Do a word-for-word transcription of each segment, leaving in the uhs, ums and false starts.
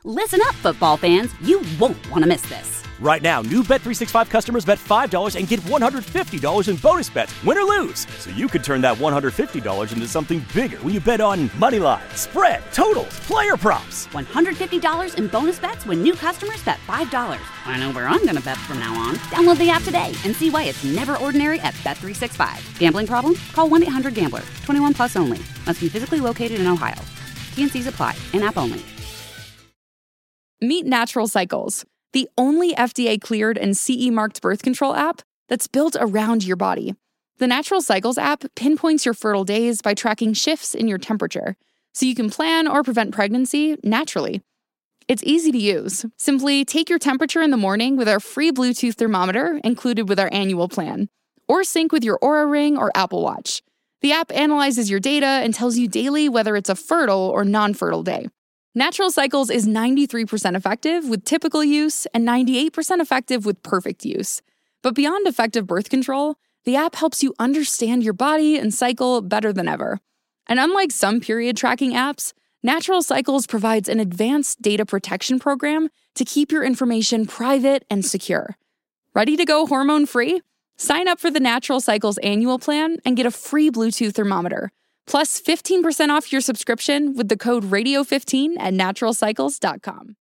Listen up, football fans. You won't want to miss this. Right now, new Bet three sixty-five customers bet five dollars and get one hundred fifty dollars in bonus bets, win or lose. So you could turn that one hundred fifty dollars into something bigger when you bet on money line, spread, totals, player props. one hundred fifty dollars in bonus bets when new customers bet five dollars. I know where I'm going to bet from now on. Download the app today and see why it's never ordinary at Bet three sixty-five. Gambling problem? Call one eight hundred gambler. twenty-one plus only. Must be physically located in Ohio. T N Cs apply. In-app only. Meet Natural Cycles, the only F D A-cleared and C E-marked birth control app that's built around your body. The Natural Cycles app pinpoints your fertile days by tracking shifts in your temperature, so you can plan or prevent pregnancy naturally. It's easy to use. Simply take your temperature in the morning with our free Bluetooth thermometer included with our annual plan, or sync with your Oura Ring or Apple Watch. The app analyzes your data and tells you daily whether it's a fertile or non-fertile day. Natural Cycles is ninety-three percent effective with typical use and ninety-eight percent effective with perfect use. But beyond effective birth control, the app helps you understand your body and cycle better than ever. And unlike some period tracking apps, Natural Cycles provides an advanced data protection program to keep your information private and secure. Ready to go hormone-free? Sign up for the Natural Cycles annual plan and get a free Bluetooth thermometer. Plus fifteen percent off your subscription with the code radio fifteen at natural cycles dot com.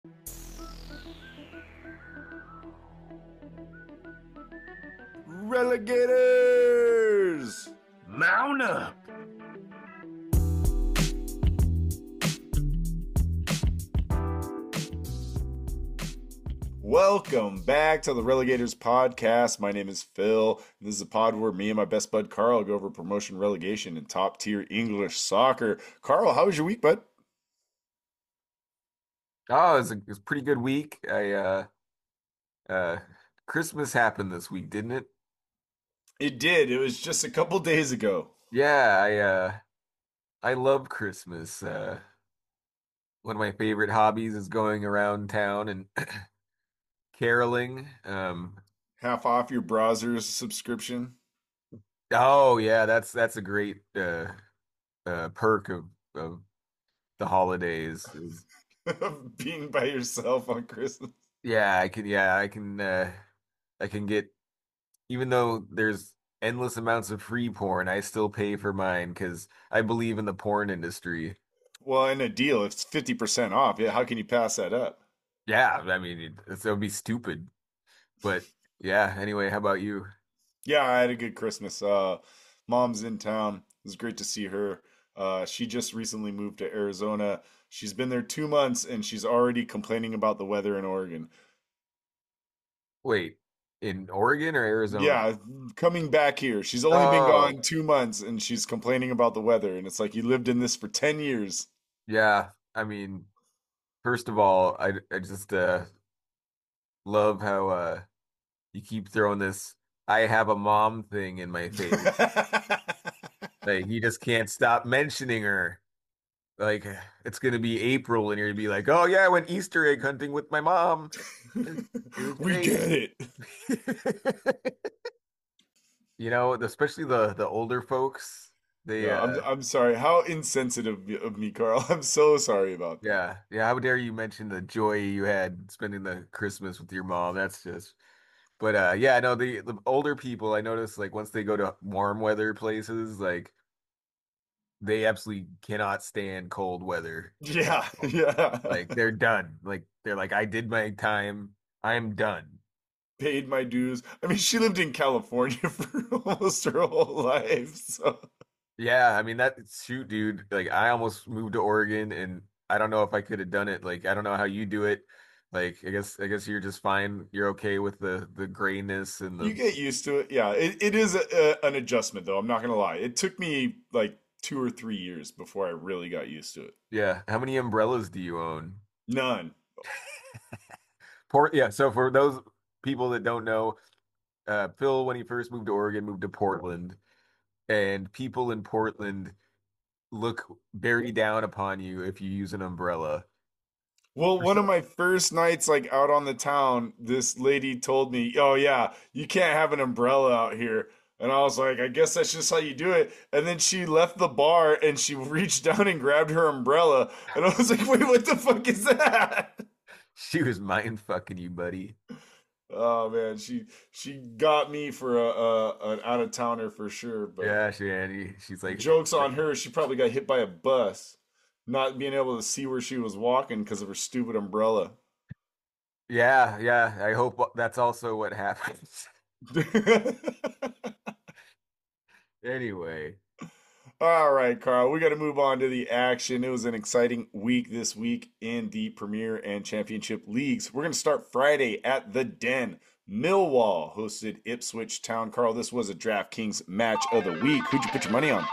Relegators! Mount up! Welcome back to the Relegators podcast. My name is Phil. And this is a pod where me and my best bud Carl go over promotion, relegation, and top tier English soccer. Carl, how was your week, bud? Oh, it was a, it was a pretty good week. I uh, uh, Christmas happened this week, didn't it? It did. It was just a couple days ago. Yeah, I uh, I love Christmas. Uh, one of my favorite hobbies is going around town and caroling. Um, Half off your browser's subscription. oh yeah, that's that's a great uh, uh, perk of, of the holidays. Is, Being by yourself on Christmas. yeah, I can. Yeah, I can. Uh, I can get. Even though there's endless amounts of free porn, I still pay for mine because I believe in the porn industry. Well, in a deal, it's fifty percent off. Yeah, how can you pass that up? Yeah, I mean, it, it would be stupid. But yeah, anyway, how about you? Yeah, I had a good Christmas. Uh, mom's in town. It was great to see her. Uh, she just recently moved to Arizona. She's been there two months and she's already complaining about the weather in Oregon. Wait, in Oregon or Arizona? Yeah, coming back here. She's only been Oh, gone two months and she's complaining about the weather. And it's like, you lived in this for ten years. yeah. I mean, first of all, I, I just uh, love how uh, you keep throwing this I have a mom thing in my face. Like, you just can't stop mentioning her. Like, it's going to be April and you're going to be like, oh, yeah, I went Easter egg hunting with my mom. It was We great. get it. You know, especially the the older folks. They Yeah, I'm, uh I'm sorry. How insensitive of me, Carl. I'm so sorry about that. yeah, yeah, how dare you mention the joy you had spending the Christmas with your mom. That's just but uh yeah, no, the the older people, I notice like once they go to warm weather places, like they absolutely cannot stand cold weather. Yeah, yeah. Like they're done. Like they're like, I did my time. I'm done. Paid my dues. I mean, she lived in California for almost her whole life. So Yeah, I mean that shoot, dude. Like I almost moved to Oregon and I don't know if I could have done it. Like I don't know how you do it. Like I guess I guess you're just fine. You're okay with the the grayness and you the get used to it. Yeah, it, it is a, a, an adjustment, though. I'm not gonna lie. It took me like two or three years before I really got used to it. yeah. How many umbrellas do you own? None. Port yeah, so for those people that don't know, uh Phil when he first moved to Oregon moved to Portland and people in Portland look very down upon you if you use an umbrella. Well, one of my first nights, like out on the town, this lady told me, "Oh yeah, you can't have an umbrella out here." And I was like, "I guess that's just how you do it." And then she left the bar and she reached down and grabbed her umbrella, and I was like, "Wait, what the fuck is that?" She was mind fucking you, buddy. Oh man, she she got me for a, a an out of towner for sure. But Yeah, she Andy. She's like, jokes on her. She probably got hit by a bus, not being able to see where she was walking because of her stupid umbrella. yeah, yeah. I hope that's also what happens. Anyway, All right, Carl, we got to move on to the action. It was an exciting week this week in the Premier and Championship leagues. We're going to start Friday at the Den. Millwall hosted Ipswich Town. Carl, this was a DraftKings match of the week. Who'd you put your money on?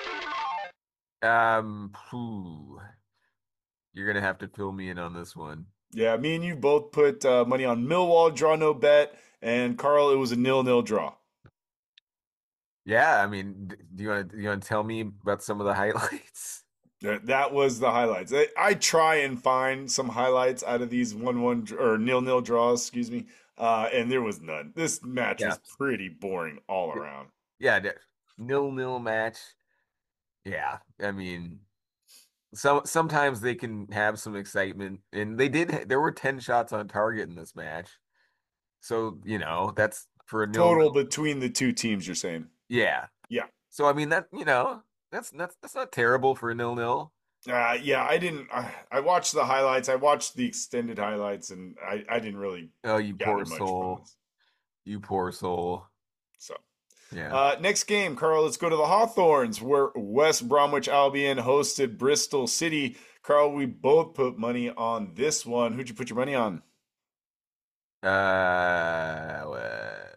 um, phew, you're gonna have to fill me in on this one. Yeah, me and you both put uh, money on Millwall, draw no bet, and Carl, it was a nil-nil draw. Yeah, I mean, d- do you want to do you want to tell me about some of the highlights? That that was the highlights. I, I try and find some highlights out of these one-one dr- or nil-nil draws, excuse me, uh, and there was none. This match Yeah, was pretty boring all around. yeah, d- nil nil match. Yeah, I mean, some sometimes they can have some excitement, and they did. There were ten shots on target in this match, so you know that's for a nil Total nil. between the two teams, you're saying? Yeah, Yeah. so I mean that you know that's that's that's not terrible for a nil nil. Uh, yeah, I didn't. I, I watched the highlights. I watched the extended highlights, and I, I didn't really Oh, you gather poor much from soul, this. you poor soul. So, Yeah. uh, next game, Carl, let's go to the Hawthorns, where West Bromwich Albion hosted Bristol City. Carl, we both put money on this one. Who'd you put your money on? Uh, well,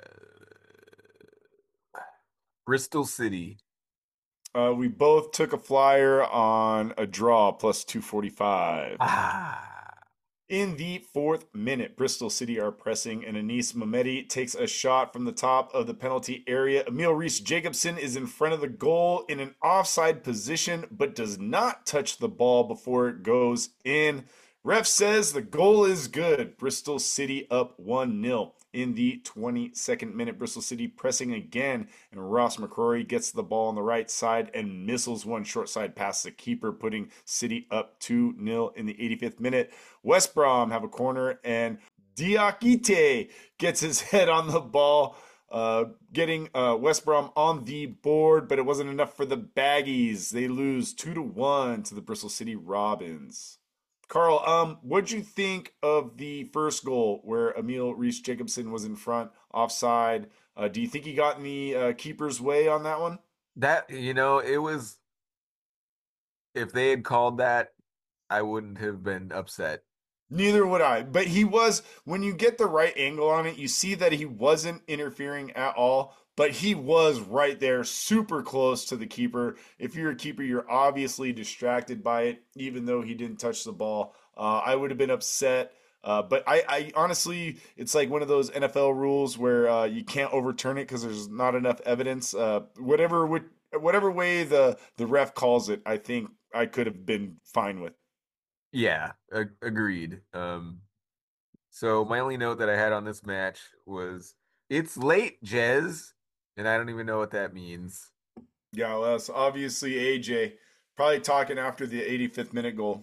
Bristol City. Uh, we both took a flyer on a draw plus two forty-five. Ah, In the fourth minute, Bristol City are pressing, and Anis Mehmeti takes a shot from the top of the penalty area. Emil Reese Jacobson is in front of the goal in an offside position, but does not touch the ball before it goes in. Ref says the goal is good. Bristol City up one nil. In the twenty-second minute, Bristol City pressing again, and Ross McCrory gets the ball on the right side and missiles one short side past the keeper, putting City up two nil in the eighty-fifth minute. West Brom have a corner, and Diakite gets his head on the ball, uh, getting uh, West Brom on the board, but it wasn't enough for the Baggies. They lose two to one to the Bristol City Robins. Carl, um, what'd you think of the first goal where Emil Reese Jacobson was in front, offside? Uh, do you think he got in the uh, keeper's way on that one? that you know, it was if they had called that, I wouldn't have been upset. Neither would I. But he was, when you get the right angle on it, you see that he wasn't interfering at all, but he was right there, super close to the keeper. If you're a keeper, you're obviously distracted by it, even though he didn't touch the ball. Uh, I would have been upset. Uh, but I, I honestly, it's like one of those N F L rules where uh, you can't overturn it because there's not enough evidence. Uh, whatever would, whatever way the the ref calls it, I think I could have been fine with. Yeah, ag agreed. Um, so my only note that I had on this match was it's late, Jez, and I don't even know what that means. Yeah, well, that's obviously A J. Probably talking after the eighty-fifth minute goal.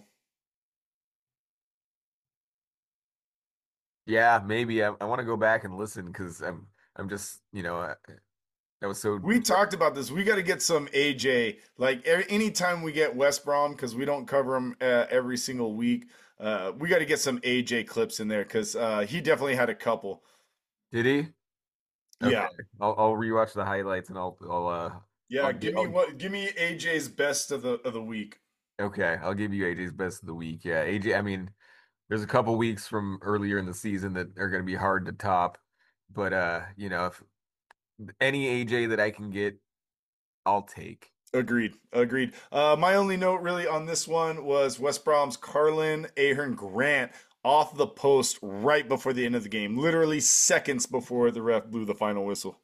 Yeah, maybe I, I want to go back and listen because I'm I'm just you know I, that was so We talked about this. We got to get some A J. Like every, anytime we get West Brom, because we don't cover them uh, every single week, uh, we got to get some A J clips in there because uh, he definitely had a couple. did he? Okay, Yeah, I'll I'll rewatch the highlights and I'll I'll uh yeah. I'll get Give me I'll, what? Give me A J's best of the of the week. okay I'll give you A J's best of the week. Yeah, A J. I mean, there's a couple weeks from earlier in the season that are going to be hard to top, but uh, you know, if any A J that I can get, I'll take. Agreed. Agreed. Uh, my only note really on this one was West Brom's Carlin Ahern Grant off the post right before the end of the game, literally seconds before the ref blew the final whistle.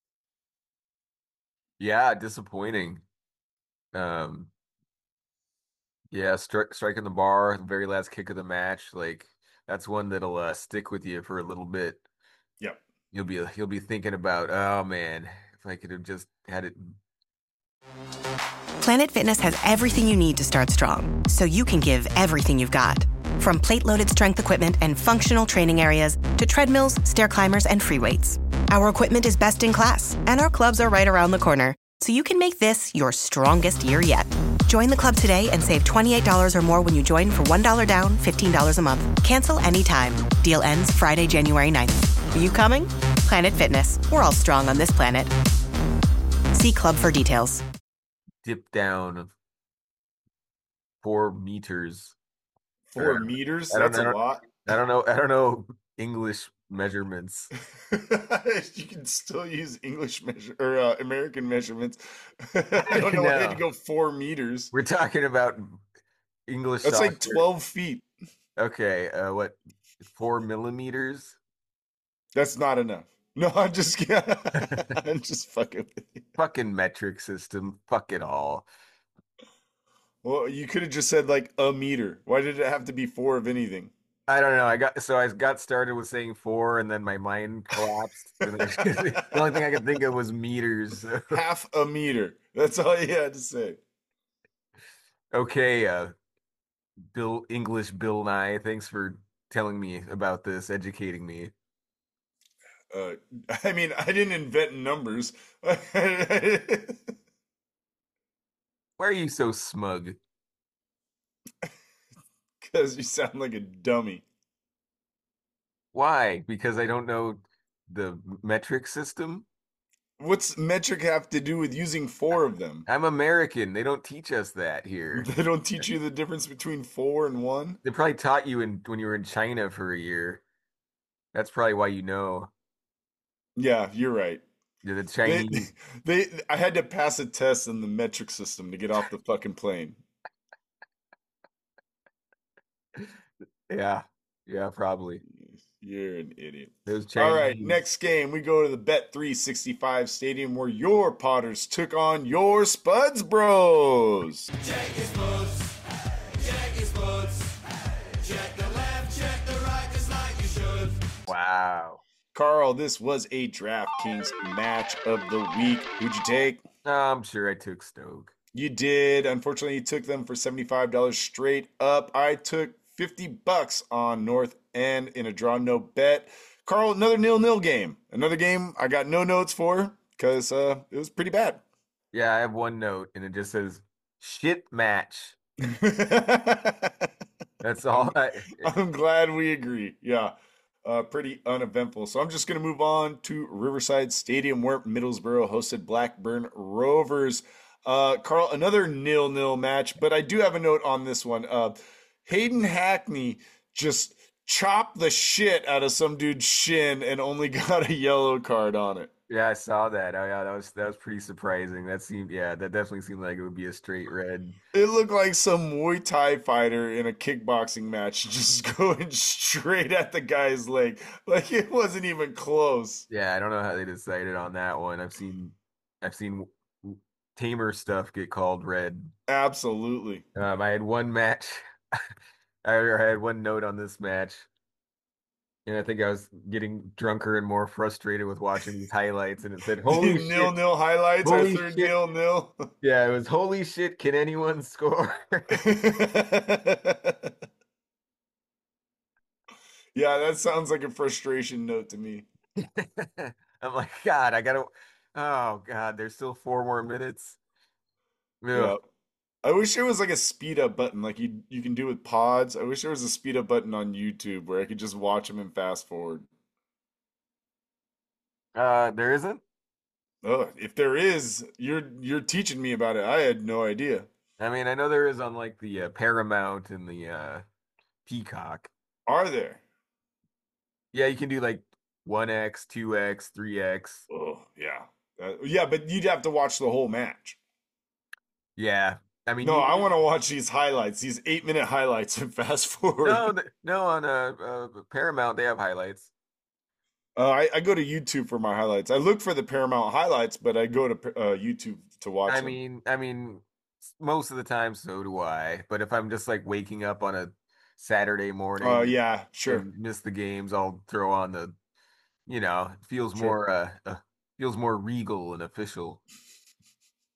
Yeah, disappointing. Um, yeah, stri striking the bar, the very last kick of the match, like that's one that'll uh, stick with you for a little bit. Yep. You'll be you'll be thinking about, oh man, if I could have just had it. Planet Fitness has everything you need to start strong, so you can give everything you've got. From plate-loaded strength equipment and functional training areas to treadmills, stair climbers, and free weights. Our equipment is best in class, and our clubs are right around the corner, so you can make this your strongest year yet. Join the club today and save twenty-eight dollars or more when you join for one dollar down, fifteen dollars a month. Cancel anytime. Deal ends Friday, January ninth. Are you coming? Planet Fitness. We're all strong on this planet. See club for details. Dip down four meters. Four Or- meters? I don't That's a know. lot. I don't know. I don't know English measurements. You can still use English measure or uh, American measurements. I don't know why you had to know. go four meters. We're talking about English. That's like software. twelve feet. Okay, uh, what? Four millimeters? That's not enough. No, I'm just kidding. I'm just fucking with you. Fucking metric system. Fuck it all. Well, you could have just said like a meter. Why did it have to be four of anything? I don't know. I got so I got started with saying four, and then my mind collapsed. And I- the only thing I could think of was meters. so- Half a meter. That's all you had to say. Okay, uh, Bill English Bill Nye. Thanks for telling me about this, educating me. Uh, I mean, I didn't invent numbers. Why are you so smug? Because you sound like a dummy. Why? Because I don't know the metric system? What's metric have to do with using four of them? I'm American. They don't teach us that here. They don't teach you the difference between four and one? They probably taught you in when you were in China for a year. That's probably why you know. Yeah, you're right. You're the They, Chinese. they, I had to pass a test in the metric system to get off the fucking plane. Yeah, yeah, probably. You're an idiot. Those All right, Chinese. next game, we go to the Bet three sixty-five Stadium where your Potters took on your Spuds Bros. Wow. Carl, this was a DraftKings match of the week. Who'd you take? I'm sure I took Stoke. You did. Unfortunately, you took them for seventy-five dollars straight up. I took fifty bucks on North End in a draw no bet. Carl, another nil-nil game. Another game I got no notes for because uh, it was pretty bad. Yeah, I have one note, and it just says "shit match." That's all. I, I'm glad we agree. Yeah, uh, pretty uneventful. So I'm just going to move on to Riverside Stadium where Middlesbrough hosted Blackburn Rovers. Uh, Carl, another nil-nil match, but I do have a note on this one. Uh, Hayden Hackney just chopped the shit out of some dude's shin and only got a yellow card on it. yeah, I saw that. Oh, yeah, that was that was pretty surprising. That seemed, yeah, that definitely seemed like it would be a straight red. It looked like some Muay Thai fighter in a kickboxing match just going straight at the guy's leg. Like it wasn't even close. Yeah, I don't know how they decided on that one. I've seen, I've seen tamer stuff get called red. Absolutely. Um, I had one match. I had one note on this match, and I think I was getting drunker and more frustrated with watching these highlights, and it said, "Holy shit!" Nil-nil highlights, our Holy third shit. nil-nil. Yeah, it was holy shit. Can anyone score? Yeah, that sounds like a frustration note to me. I'm like, God, I gotta. Oh God, there's still four more minutes. Ugh. Yeah. I wish there was like a speed up button like you you can do with pods. I wish there was a speed up button on YouTube where I could just watch them and fast forward. Uh, there isn't. Oh, if there is, you're you're teaching me about it. I had no idea. I mean, I know there is on like the uh, Paramount and the uh, Peacock. Are there? Yeah, you can do like one X, two X, three X. Oh, yeah. Uh, yeah, but you'd have to watch the whole match. Yeah, I mean, No, you- I want to watch these highlights, these eight minute highlights, and fast forward. no, th- no. On uh, uh, Paramount, they have highlights. Uh, I, I go to YouTube for my highlights. I look for the Paramount highlights, but I go to uh, YouTube to watch I them. mean, I mean, s- most of the time, so do I. But if I'm just like waking up on a Saturday morning, Oh, yeah, sure. and miss the games, I'll throw on the, you know, it feels Sure. more uh, uh feels more regal and official.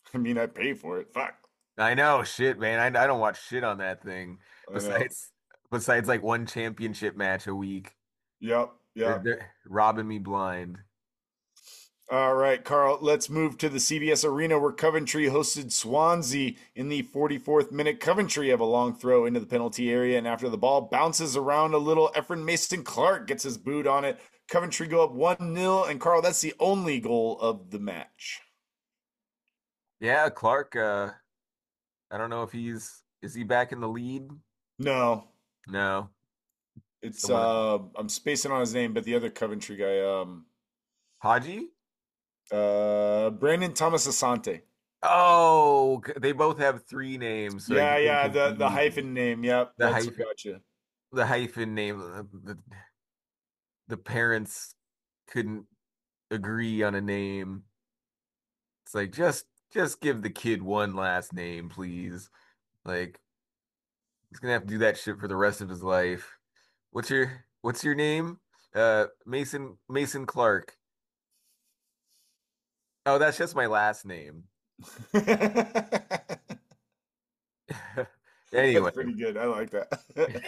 I mean, I pay for it. Fuck. I know, shit, man. I, I don't watch shit on that thing. I know. Besides, besides like one championship match a week, Yep. they're, Yep. they're robbing me blind. All right, Carl, let's move to the C B S Arena where Coventry hosted Swansea in the forty-fourth minute. Coventry have a long throw into the penalty area, and after the ball bounces around a little, Efren Mason Clark gets his boot on it. Coventry go up one nil, and Carl, that's the only goal of the match. Yeah, Clark, uh, I don't know if he's, is he back in the lead? No, No. it's, Someone- uh, I'm spacing on his name, but the other Coventry guy, um, Haji? uh, Brandon Thomas Asante. Oh, c- they both have three names. So Yeah, I get yeah, the, the confused. hyphen name. Yep, The that's hyphen. gotcha. The hyphen name. uh, The, the parents couldn't agree on a name. It's like just just give the kid one last name, please. Like he's gonna have to do that shit for the rest of his life. What's your what's your name? Uh, Mason Mason Clark. Oh, that's just my last name. Anyway. That's pretty good. I like that.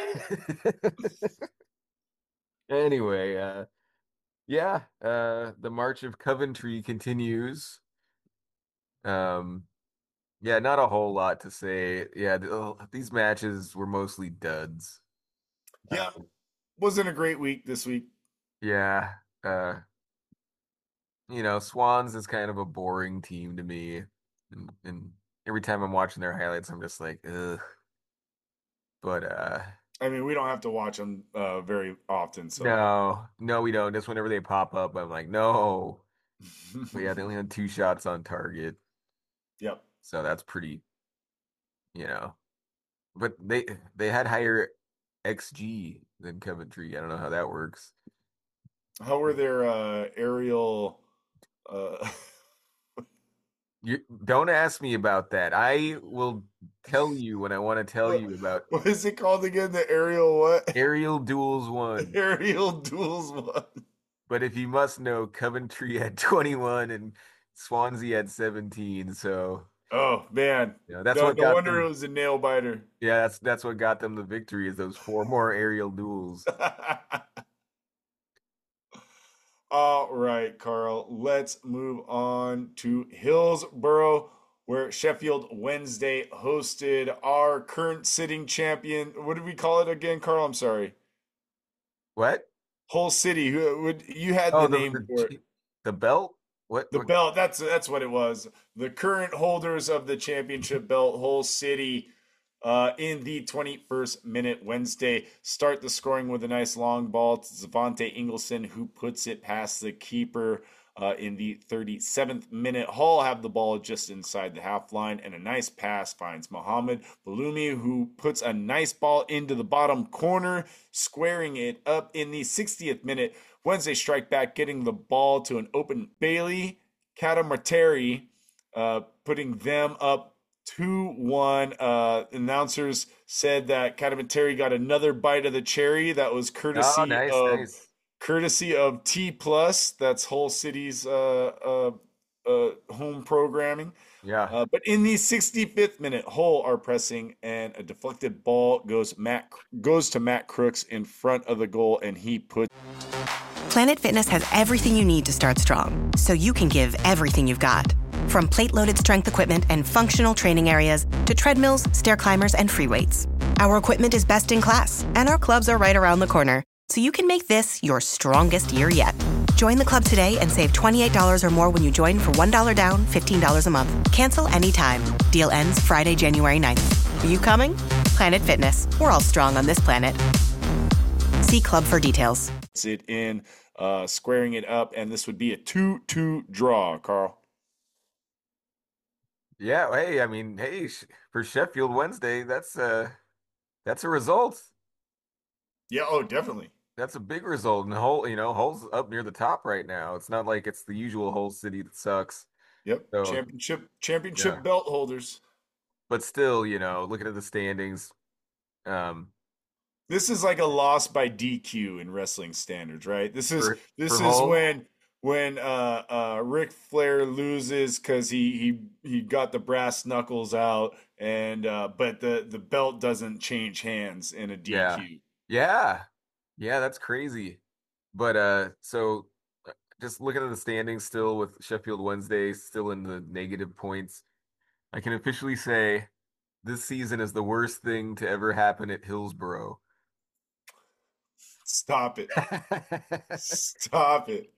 Anyway, uh yeah, uh the March of Coventry continues. Um yeah, not a whole lot to say. Yeah, th- oh, these matches were mostly duds. Yeah, Um, wasn't a great week this week. yeah, uh you know, Swans is kind of a boring team to me. And, and every time I'm watching their highlights, I'm just like, ugh. But uh I mean, we don't have to watch them uh, very often, so no, no, we don't. Just whenever they pop up, I'm like, no. But yeah, they only had two shots on target, Yep. so that's pretty, you know. But they they had higher X G than Coventry. I don't know how that works. How were their uh, aerial? Uh... You don't ask me about that. I will tell you when I want to tell you about What is it called again? The aerial what? Aerial Duels one. Aerial duels one. But if you must know, Coventry had twenty-one and Swansea had seventeen. So Oh man, you know, that's no, what no got wonder them. it was a nail biter. Yeah, that's that's what got them the victory is those four more aerial duels. All right, Carl, let's move on to Hillsborough, where Sheffield Wednesday hosted our current sitting champion. What did we call it again, Carl? I'm sorry. What? Hull City. Who would you had Oh, the the name the, for it? the belt? What? The what- belt. That's that's what it was. The current holders of the championship belt, Hull City, uh, in the twenty-first minute Wednesday, start the scoring with a nice long ball to Zavante Ingleson, who puts it past the keeper. Uh, in the thirty-seventh minute, Hull have the ball just inside the half line, and a nice pass finds Mohamed Balumi, who puts a nice ball into the bottom corner, squaring it up. In the sixtieth minute, Wednesday strike back, getting the ball to an open Bailey Catamarteri, uh, putting them up two one. Uh, announcers said that Catamarteri got another bite of the cherry. That was courtesy Oh, nice, of nice. courtesy of T Plus. That's Hull City's uh, uh, uh, home programming. Yeah. Uh, but in the sixty-fifth minute, Hull are pressing, and a deflected ball goes Matt goes to Matt Crooks in front of the goal, and he puts. Planet Fitness has everything you need to start strong, so you can give everything you've got. From plate-loaded strength equipment and functional training areas to treadmills, stair climbers, and free weights. Our equipment is best in class, and our clubs are right around the corner, so you can make this your strongest year yet. Join the club today and save twenty-eight dollars or more when you join for one dollar down, fifteen dollars a month. Cancel anytime. Deal ends Friday, January ninth. Are you coming? Planet Fitness. We're all strong on this planet. See club for details. It in, uh, squaring it up, and this would be a two two draw, Carl. Yeah, hey, I mean, hey, sh- for Sheffield Wednesday, that's uh that's a result. Yeah, oh, definitely. That's a big result. And Hull, you know, Hull's up near the top right now. It's not like it's the usual Hull City that sucks. Yep, So, championship championship yeah. belt holders. But still, you know, looking at the standings, um, This is like a loss by D Q in wrestling standards, right? This is For- this for is Hull? when when uh uh Ric Flair loses because he he he got the brass knuckles out and uh but the the belt doesn't change hands in a Yeah. D Q. Yeah. Yeah, that's crazy. But uh so uh, just looking at the standings still with Sheffield Wednesday still in the negative points, I can officially say this season is the worst thing to ever happen at Hillsborough. Stop it. Stop it.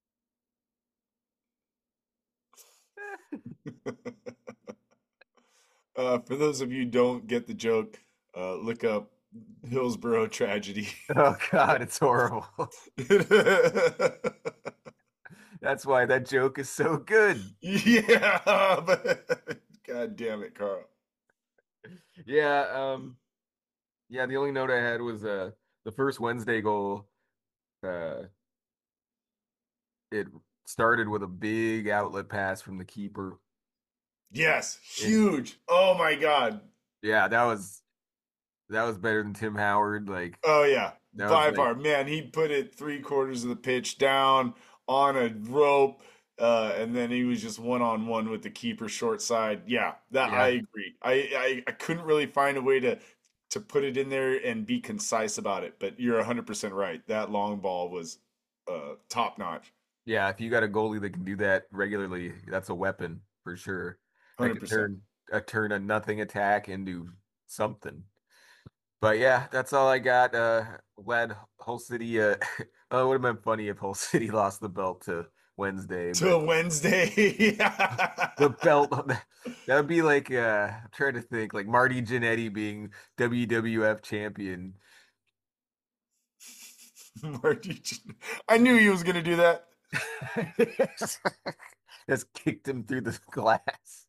Uh, for those of you who don't get the joke, uh, look up Hillsborough tragedy. Oh God, it's horrible. That's why that joke is so good. Yeah, but God damn it, Carl. Yeah, um, yeah, the only note I had was uh the first Wednesday goal, uh it started with a big outlet pass from the keeper. Yes, And huge. Oh my God. yeah, that was that was better than Tim Howard. Like Oh yeah, that was by like far. Man, he put it three quarters of the pitch down on a rope, uh, and then he was just one on one with the keeper short side. Yeah, that I yeah, agree. I, I I couldn't really find a way to to put it in there and be concise about it, but you're one hundred percent right. That long ball was uh top notch. yeah, if you got a goalie that can do that regularly, that's a weapon for sure. That could one hundred percent. turn a turn a nothing attack into something. But yeah, that's all I got. Uh, glad Hull City. Uh, oh, it would have been funny if Hull City lost the belt to Wednesday, but Till Wednesday. the belt that would be like uh, I'm trying to think like Marty Jannetty being W W F champion. Marty, I knew he was gonna do that. Just kicked him through the glass.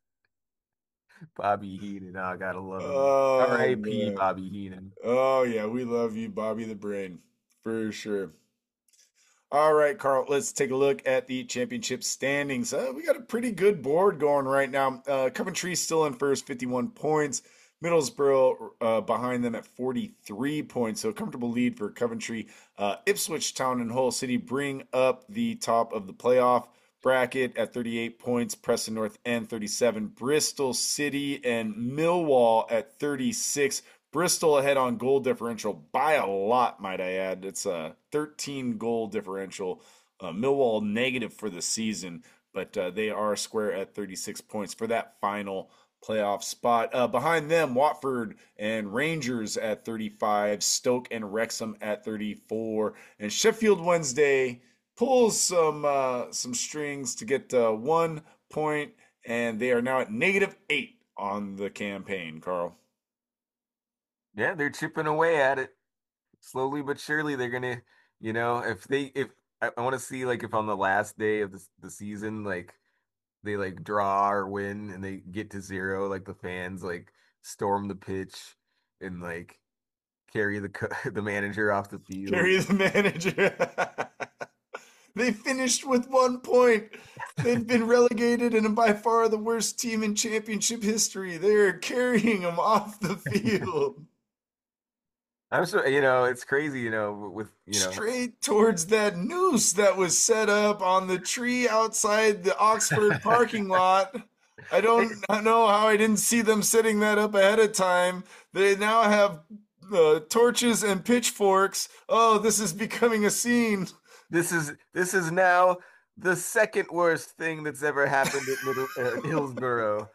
Bobby Heenan, oh, I gotta love him. Oh R I P man. Bobby Heenan. Oh yeah, we love you, Bobby the Brain, for sure. All right, Carl, let's take a look at the championship standings. Uh, we got a pretty good board going right now. Uh, Coventry still in first, fifty-one points. Middlesbrough uh, behind them at forty-three points, so a comfortable lead for Coventry. Uh, Ipswich Town and Hull City bring up the top of the playoff bracket at thirty-eight points. Preston North End thirty-seven. Bristol City and Millwall at thirty-six. Bristol ahead on goal differential by a lot, might I add. It's a thirteen goal differential. Uh, Millwall negative for the season, but uh, they are square at thirty-six points for that final playoff spot. Uh, behind them, Watford and Rangers at thirty-five, Stoke and Wrexham at thirty-four, and Sheffield Wednesday pulls some uh, some strings to get uh, one point, and they are now at negative eight on the campaign. Carl. Yeah, they're chipping away at it slowly but surely. They're gonna, you know, if they if I, I want to see like if on the last day of the the season, like they like draw or win and they get to zero, like the fans like storm the pitch and like carry the co- the manager off the field. Carry the manager. They finished with one point. They've been relegated and by far the worst team in championship history. They're carrying them off the field. I'm sure, you know, it's crazy, you know, with, you know, Straight towards that noose that was set up on the tree outside the Oxford parking lot. I don't know how I didn't see them setting that up ahead of time. They now have uh, torches and pitchforks. Oh, this is becoming a scene. this is this is now the second worst thing that's ever happened at Middle uh, Hillsborough.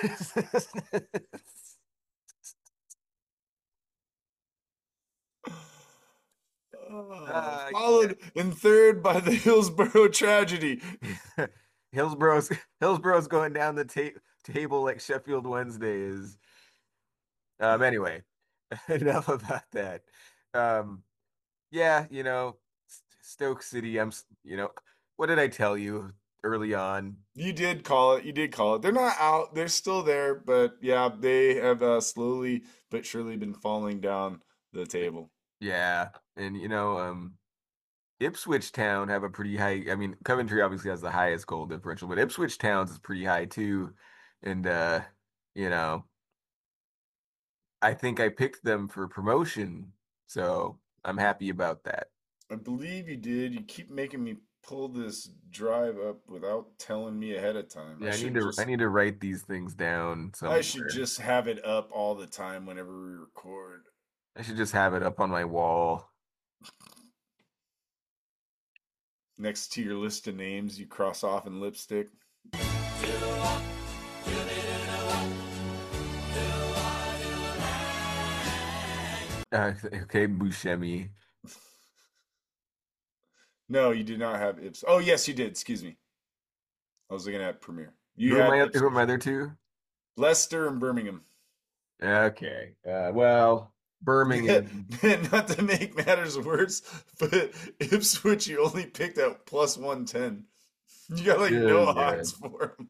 Uh, Uh, followed in third by the Hillsborough tragedy. Hillsborough's Hillsborough's going down the ta table like Sheffield Wednesday is. Um, anyway, enough about that. Um, yeah, you know, S- Stoke City. I'm, s- you know, what did I tell you early on? You did call it. You did call it. They're not out. They're still there, but yeah, they have uh, slowly but surely been falling down the table. Yeah, and you know, um, Ipswich Town have a pretty high. I mean, Coventry obviously has the highest goal differential, but Ipswich Town's is pretty high too. And uh, you know, I think I picked them for promotion, so I'm happy about that. I believe you did. You keep making me pull this drive up without telling me ahead of time. I Yeah, I need should to I just need to write these things down I should somewhere. just have it up all the time whenever we record. I should just have it up on my wall. Next to your list of names you cross off in lipstick. Uh, okay, Buscemi. No, you did not have Ips. Oh, yes, you did. Excuse me. I was looking at Premiere. You Who are had my who are my Ipswich, other two? Leicester, and Birmingham. Okay. Uh, well, Birmingham. Not to make matters worse, but Ipswich you only picked at plus one ten. You got like no Good, odds good. for them.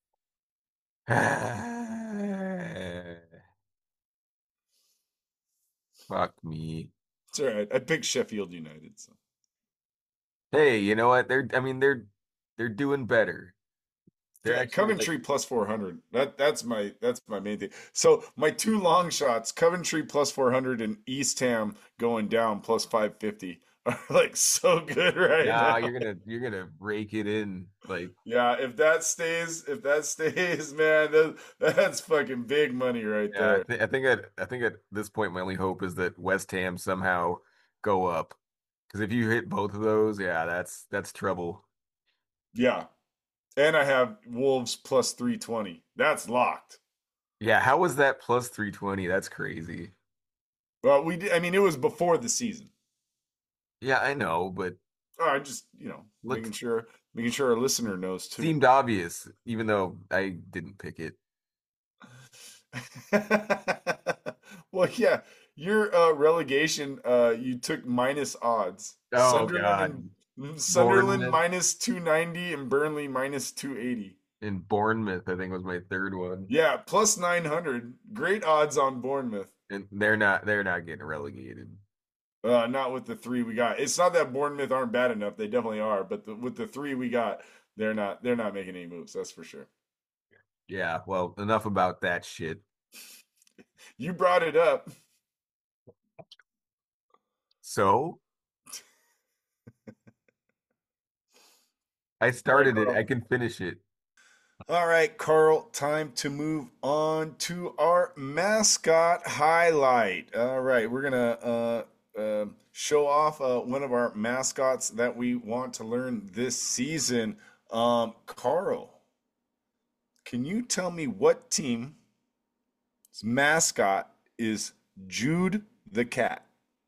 Fuck me. It's all right. I picked Sheffield United. So Hey, you know what? They're I mean they're they're doing better. They're yeah, actually like Coventry plus four hundred. That that's my that's my main thing. So my two long shots, Coventry plus four hundred and East Ham going down plus five fifty are like so good right nah, now. you're gonna you're gonna rake it in like Yeah, if that stays, if that stays, man, that, that's fucking big money right yeah, I, there. th I think at I think at this point my only hope is that West Ham somehow go up. Because if you hit both of those, yeah, that's that's trouble. Yeah. And I have Wolves plus three twenty. That's locked. Yeah, how was that plus three twenty? That's crazy. Well, we did, I mean, it was before the season. Yeah, I know, but Oh, I just, you know, making looked sure making sure our listener knows too. seemed obvious, even though I didn't pick it. Well, yeah, your uh, relegation, uh, you took minus odds. Oh Sunderland God. and mm, Sunderland Bournemouth minus two ninety and Burnley minus two eighty. and Bournemouth, I think was my third one. Yeah, plus nine hundred. Great odds on Bournemouth. And they're not they're not getting relegated. Uh, not with the three we got. It's not that Bournemouth aren't bad enough; they definitely are. But the, with the three we got, they're not. They're not making any moves. That's for sure. Yeah, well, enough about that shit. You brought it up. So I All right, started it. Carl. I can finish it. All right, Carl. Time to move on to our mascot highlight. All right, we're gonna uh, uh, show off uh, one of our mascots that we want to learn this season. Um, Carl, can you tell me what team's mascot is Jude the cat?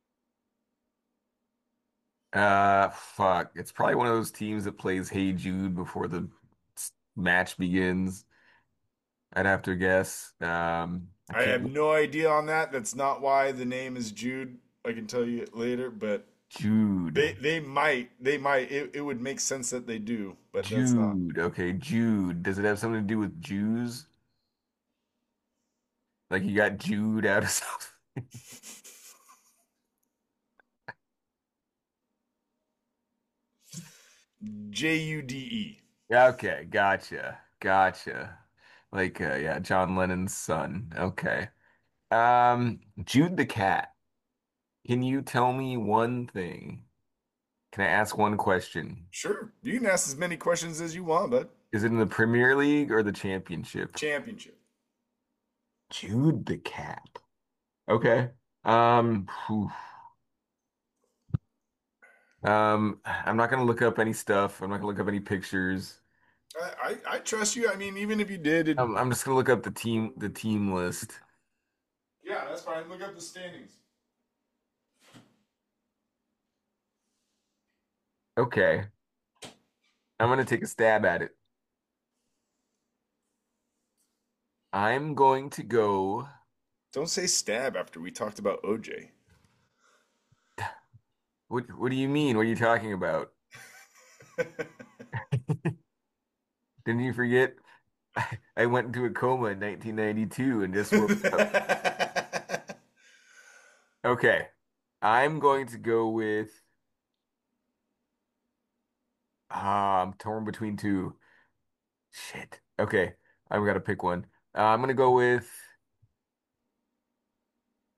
Uh, fuck. It's probably one of those teams that plays Hey Jude before the s- match begins. I'd have to guess. Um, I I have can't. no idea on that. That's not why the name is Jude. I can tell you later, but Jude. they they might they might it, it would make sense that they do, but that's not. Jude. Okay, Jude. Does it have something to do with Jews? Like you got Jude out of something? J U D E. Yeah, okay, gotcha. Gotcha. Like uh, yeah, John Lennon's son. Okay. Um, Jude the cat. Can you tell me one thing? Can I ask one question? Sure. You can ask as many questions as you want, but Is it in the Premier League or the Championship? championship. Jude the cat. Okay. Um, phew. Um, I'm not gonna look up any stuff. I'm not gonna look up any pictures. I, I, I trust you. I mean, even if you did, it, I'm, I'm just gonna look up the team the team list. yeah, that's fine. Look up the standings. Okay. I'm gonna take a stab at it. I'm going to go. Don't say stab after we talked about O J. What what do you mean? What are you talking about? Didn't you forget? I, I went into a coma in nineteen ninety-two and just woke up. Okay. I'm going to go with ah, I'm torn between two. Shit. Okay. I've got to pick one. Uh, I'm gonna go with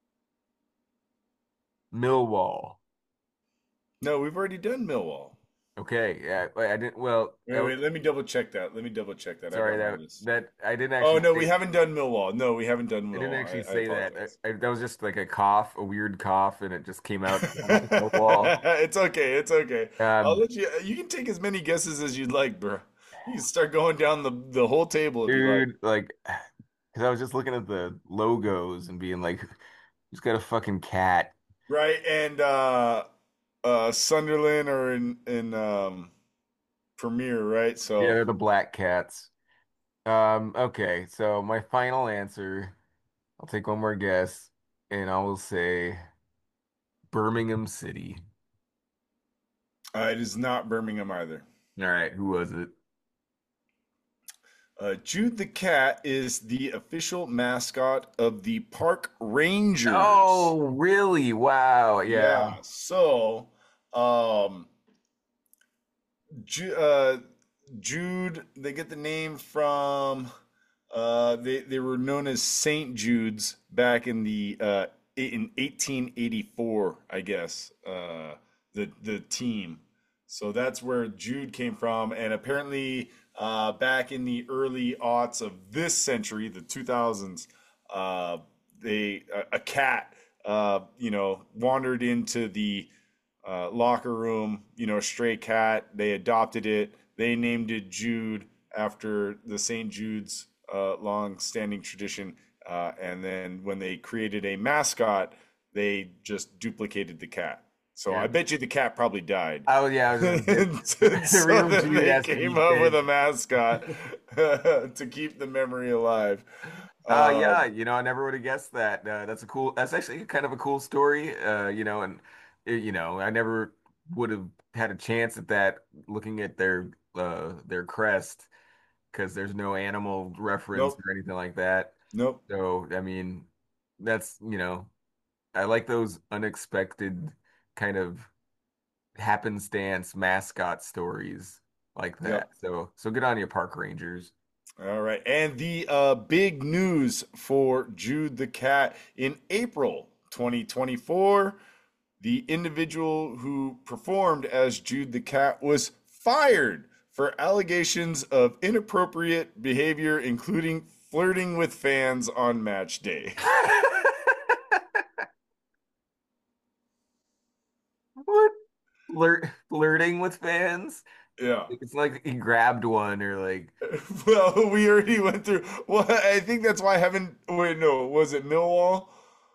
Millwall. No, we've already done Millwall. Okay, yeah, wait, I didn't. Well, Wait, that was, wait, let me double check that. Let me double check that. I sorry got my that list. that I didn't Oh actually no, we say. haven't done Millwall. No, we haven't done I didn't Millwall. actually I, I say that. apologize. I, I, that was just like a cough, a weird cough, and it just came out almost no wall. It's okay. It's okay. I'll Um, let you. You can take as many guesses as you'd like, bro. You can start going down the the whole table if you like. dude, like, because I was just looking at the logos and being like, who's got a fucking cat? Right, and uh uh Sunderland are in in um Premier, right? Yeah, So they're the black cats. Um, okay, so my final answer, I'll take one more guess, and I will say Birmingham City. uh, it is not Birmingham either. All right, who was it? Uh, Jude the Cat is the official mascot of the Park Rangers. Oh, really? Wow. Yeah. Yeah, so um Ju uh, Jude, they get the name from uh they they were known as Saint Jude's back in the uh in eighteen eighty-four, I guess. Uh the the team. So that's where Jude came from, and apparently uh back in the early aughts of this century, the two thousands, uh they a, a cat uh you know wandered into the uh, locker room, you know, stray cat. They adopted it. They named it Jude after the Saint Jude's uh, long-standing tradition. Uh, and then when they created a mascot, they just duplicated the cat. So Yeah. I bet you the cat probably died. Oh, yeah, I was gonna say the So real then Jude they has to be came up with a dead. mascot to keep the memory alive. Uh Um, yeah, you know, I never would have guessed that. Uh, that's a cool, that's actually kind of a cool story. Uh, you know, and uh, you know, I never would have had a chance at that looking at their uh their crest because there's no animal reference nope, or anything like that. nope. So, I mean, that's, you know, I like those unexpected kind of happenstance mascot stories like that. Yep. So, so good on you, Park Rangers. All right. And the uh, big news for Jude the Cat in April twenty twenty-four, the individual who performed as Jude the Cat was fired for allegations of inappropriate behavior, including flirting with fans on match day. What? Flirt, flirting with fans? Yeah. It's like he grabbed one or like, Well, we already went through. Well, I think that's why I haven't. Wait, no. Was it Millwall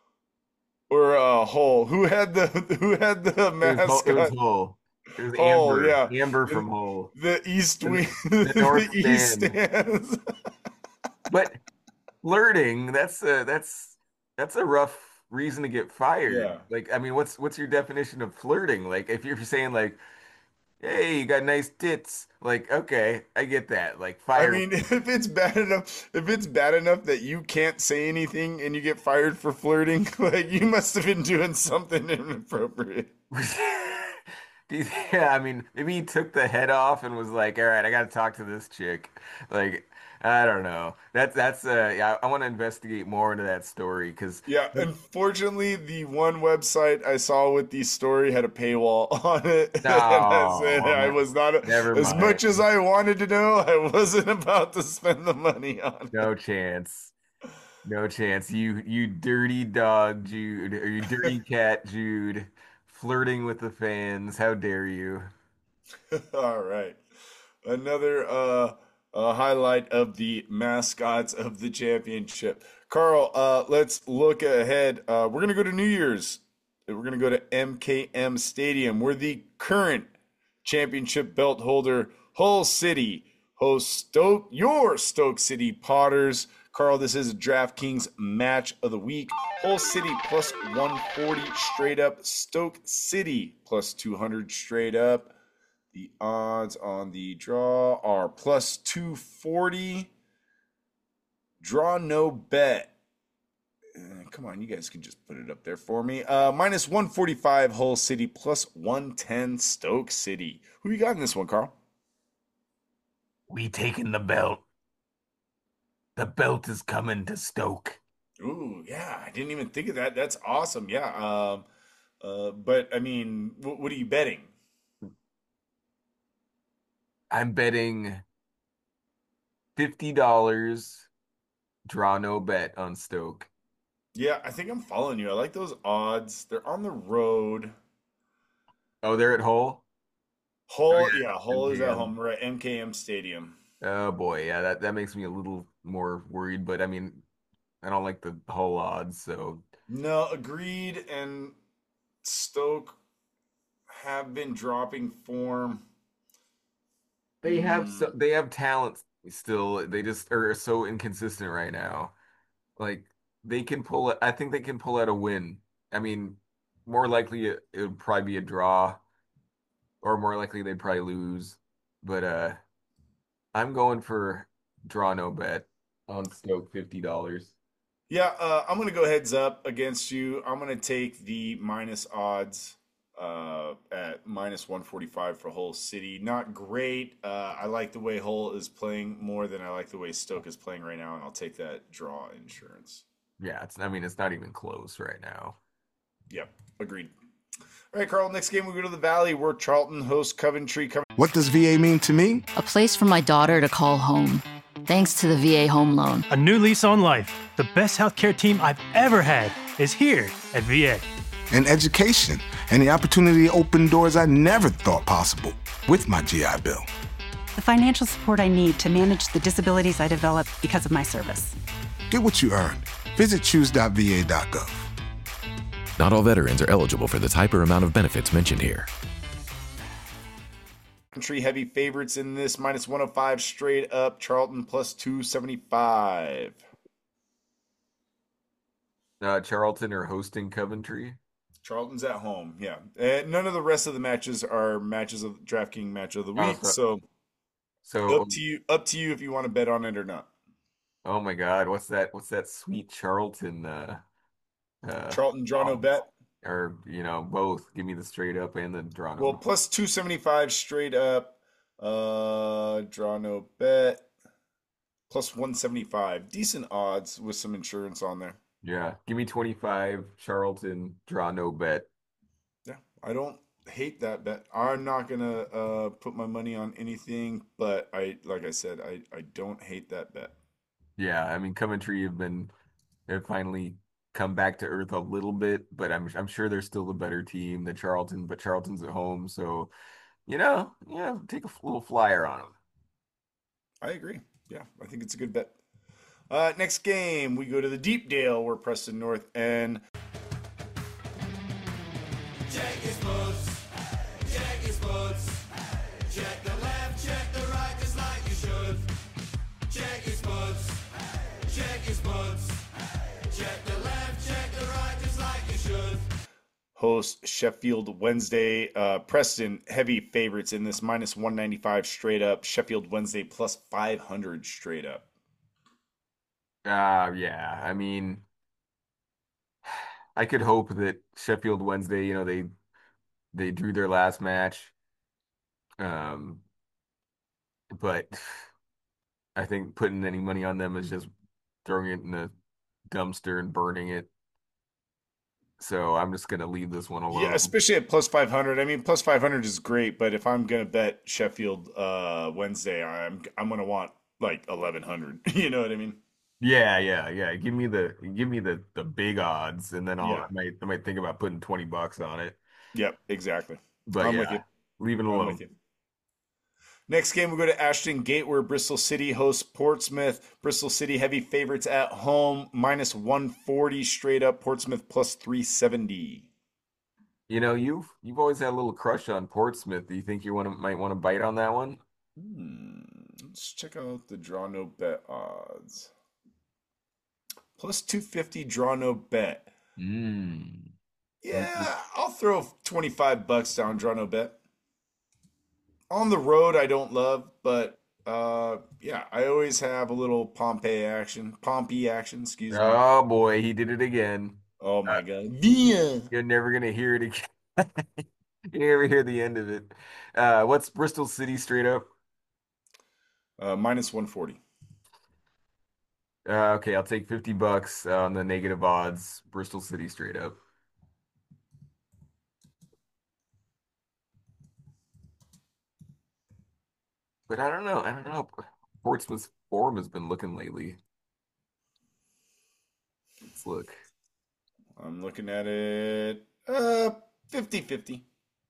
or uh, Hull? Who had the Who had the it was Hull, it was mascot? Hull. It was Oh Amber. yeah, Amber from the, Hull. the East The, Wing, the North the East Stand. stands. But flirting, that's a that's that's a rough reason to get fired. Yeah, Like, I mean, what's what's your definition of flirting? Like, if you're saying like, "Hey, you got nice tits," like, okay, I get that. Like, I fired. mean, if it's bad enough, if it's bad enough that you can't say anything and you get fired for flirting, like you must have been doing something inappropriate. Do you, yeah, I mean, maybe he took the head off and was like, "All right, I got to talk to this chick." Like, I don't know. That's that's uh, yeah, I want to investigate more into that story because Yeah, unfortunately, the one website I saw with the story had a paywall on it, and I said oh, I ne- was not never as mind. much as I wanted to know. I wasn't about to spend the money on No chance. No chance. You you dirty dog, Jude, or you dirty cat, Jude, flirting with the fans. How dare you? it. All right, another uh, uh highlight of the mascots of the championship. Carl, uh, let's look ahead. Uh, we're gonna go to New Year's. We're gonna go to M K M Stadium, where the current championship belt holder Hull City hosts Stoke, your Stoke City Potters. Carl, this is a DraftKings match of the week. Hull City plus one forty straight up. Stoke City plus two hundred straight up. The odds on the draw are plus two forty. Draw no bet. Uh, come on, you guys can just put it up there for me. Uh, minus one forty-five Hull City, plus one ten Stoke City. Who you got in this one, Carl? We taking the belt. The belt is coming to Stoke. Ooh, yeah, I didn't even think of that. That's awesome. Yeah. Um, uh, but I mean, what, what are you betting? I'm betting fifty dollars draw no bet on Stoke. Yeah, I think I'm following you. I like those odds. They're on the road. Oh, they're at Hull? Oh Hull, yeah, yeah, Hull is at M K M. home. We're at M K M Stadium. Oh boy, yeah, that, that makes me a little more worried, but I mean, I don't like the Hull odds, so No, agreed. And Stoke have been dropping form. they have so Hmm. they have talent still. They just are so inconsistent right now. Like they can pull it. I think they can pull out a win. I mean, more likely it, it would probably be a draw, or more likely they'd probably lose. But uh, I'm going for draw no bet on Stoke fifty dollars. Yeah, uh, I'm going to go heads up against you. I'm going to take the minus odds uh, at minus one forty-five for Hull City. Not great. Uh, I like the way Hull is playing more than I like the way Stoke is playing right now, and I'll take that draw insurance. Yeah, it's. I mean, it's not even close right now. Yep, agreed. All right, Carl, next game we go to the Valley where Charlton hosts Coventry. Coventry. What does V A mean to me? A place for my daughter to call home. Thanks to the V A Home Loan. A new lease on life. The best healthcare team I've ever had is here at V A. And education, and the opportunity to open doors I never thought possible with my G I Bill. The financial support I need to manage the disabilities I developed because of my service. Get what you earned. Visit choose dot v a dot gov. Not all veterans are eligible for the type or amount of benefits mentioned here. Coventry heavy favorites in this, minus one oh five straight up. Charlton plus two seventy-five. Uh, Charlton are hosting Coventry. Charlton's at home, yeah. And none of the rest of the matches are matches of DraftKings match of the Oh, week, so, so so up to you. Up to you if you want to bet on it or not. oh my God, what's that? What's that sweet Charlton? Uh, uh, Charlton draw no odds? bet. Or you know, both. Give me the straight up and the draw no. Well, plus two seventy-five straight up. Uh, draw no bet. Plus one seventy-five. Decent odds with some insurance on there. Yeah, give me twenty-five Charlton draw no bet. Yeah, I don't hate that bet. I'm not gonna uh put my money on anything, but I like I said, I I don't hate that bet. Yeah, I mean Coventry have been have finally come back to earth a little bit, but I'm I'm sure they're still a better team than Charlton, but Charlton's at home, so you know, yeah, take a little flyer on them. I agree. Yeah, I think it's a good bet. Uh, next game, we go to the Deepdale where Preston North End. Check his boots, check his boots, check the left, check the right, just like you should. Check his boots, check his boots, check the left, check the right, just like you should. Host Sheffield Wednesday. Uh, Preston heavy favorites in this, minus one ninety-five straight up. Sheffield Wednesday plus five hundred straight up. Uh yeah, I mean I could hope that Sheffield Wednesday, you know, they they drew their last match. Um, but I think putting any money on them is just throwing it in the dumpster and burning it. So I'm just gonna leave this one Yeah, alone. especially at plus five hundred. I mean, plus five hundred is great, but if I'm going to bet Sheffield uh, Wednesday, I'm I'm going to want like eleven hundred. You know what I mean? Yeah, yeah, yeah. Give me the give me the the big odds, and then I'll Yeah. I might I might think about putting twenty bucks on it. Yep, exactly. But I'm with yeah, you. leave it I'm alone. with you. Next game, we go to Ashton Gate, where Bristol City hosts Portsmouth. Bristol City heavy favorites at home, minus one forty straight up. Portsmouth plus three seventy. You know, you've you've always had a little crush on Portsmouth. Do you think you want to might want to bite on that one? Hmm. Let's check out the draw no bet odds. Plus two fifty draw no bet. Mm. Yeah, I'll throw twenty-five bucks down draw no bet. On the road, I don't love, but uh, yeah, I always have a little Pompey action, Pompey action, excuse me. Oh boy, he did it again. Oh my God, Via. You're never gonna hear it again. You never hear the end of it. Uh, what's Bristol City straight up? Uh, minus one forty. Uh, okay, I'll take fifty bucks on the negative odds. Bristol City straight up. But I don't know. I don't know. Portsmouth's form has been looking lately. Let's look. I'm looking at it uh fifty fifty.